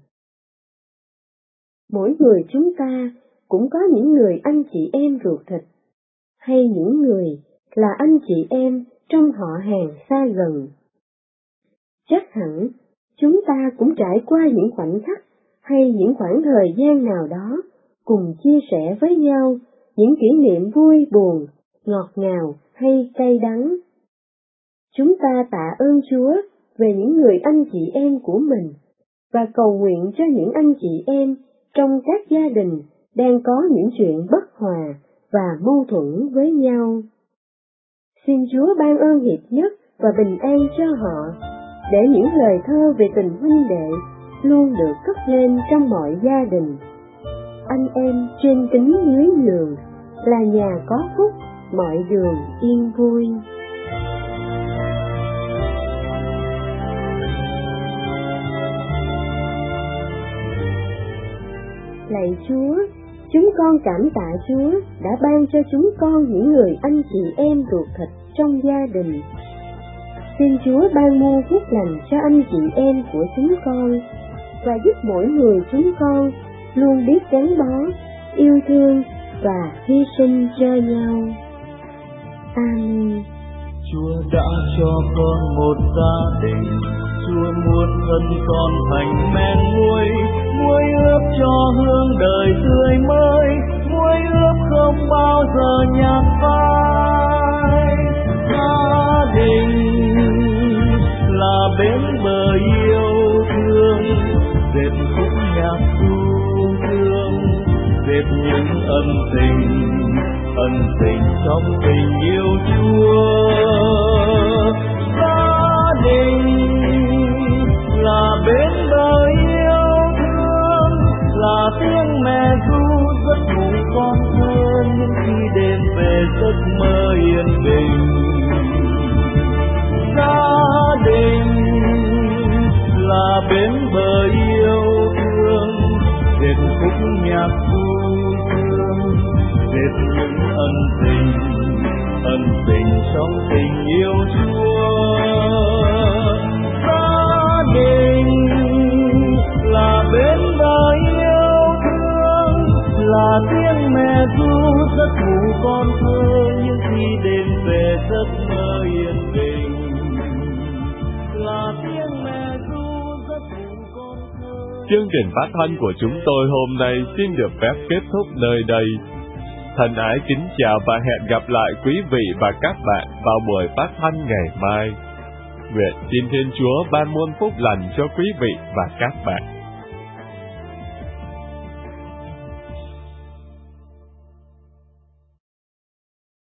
Mỗi người chúng ta cũng có những người anh chị em ruột thịt, hay những người là anh chị em trong họ hàng xa gần. Chắc hẳn chúng ta cũng trải qua những khoảnh khắc hay những khoảng thời gian nào đó cùng chia sẻ với nhau những kỷ niệm vui buồn, ngọt ngào hay cay đắng. Chúng ta tạ ơn Chúa về những người anh chị em của mình và cầu nguyện cho những anh chị em trong các gia đình đang có những chuyện bất hòa và mâu thuẫn với nhau. Xin Chúa ban ơn hiệp nhất và bình an cho họ, để những lời thơ về tình huynh đệ luôn được cất lên trong mọi gia đình. Anh em trên kính dưới giường là nhà có phúc, mọi đường yên vui. Lạy Chúa, chúng con cảm tạ Chúa đã ban cho chúng con những người anh chị em ruột thịt trong gia đình. Xin Chúa ban muôn phúc lành cho anh chị em của chúng con và giúp mỗi người chúng con luôn biết gắn bó, yêu thương và hy sinh cho nhau. Amen. Chúa đã cho con một gia đình, Chúa muốn thân con thành men muối, muối ướp cho hương đời tươi mới, muối ướp không bao giờ nhạt phai. Gia đình là bến bờ yêu thương, dệt khúc nhạc du thương, dệt những ân tình, ân tình trong tình yêu Chúa. Gia đình là bến bờ yêu thương, là tiếng mẹ ru giấc ngủ con thơ những khi đêm về giấc mơ yên bình. Gia đình là bến bờ yêu thương, dệt khúc nhạc du thương, dệt những ân tình, ân tình trong tình yêu Chúa. Gia đình là bến bờ yêu thương, là tiếng mẹ ru giấc ngủ con thơ những khi đêm về giấc mơ yên bình. Là tiếng mẹ ru giấc ngủ con thơ. Chương trình phát thanh của chúng tôi hôm nay xin được phép kết thúc nơi đây. Thân ái kính chào và hẹn gặp lại quý vị và các bạn vào buổi phát thanh ngày mai. Nguyện xin Thiên Chúa ban muôn phúc lành cho quý vị và các bạn.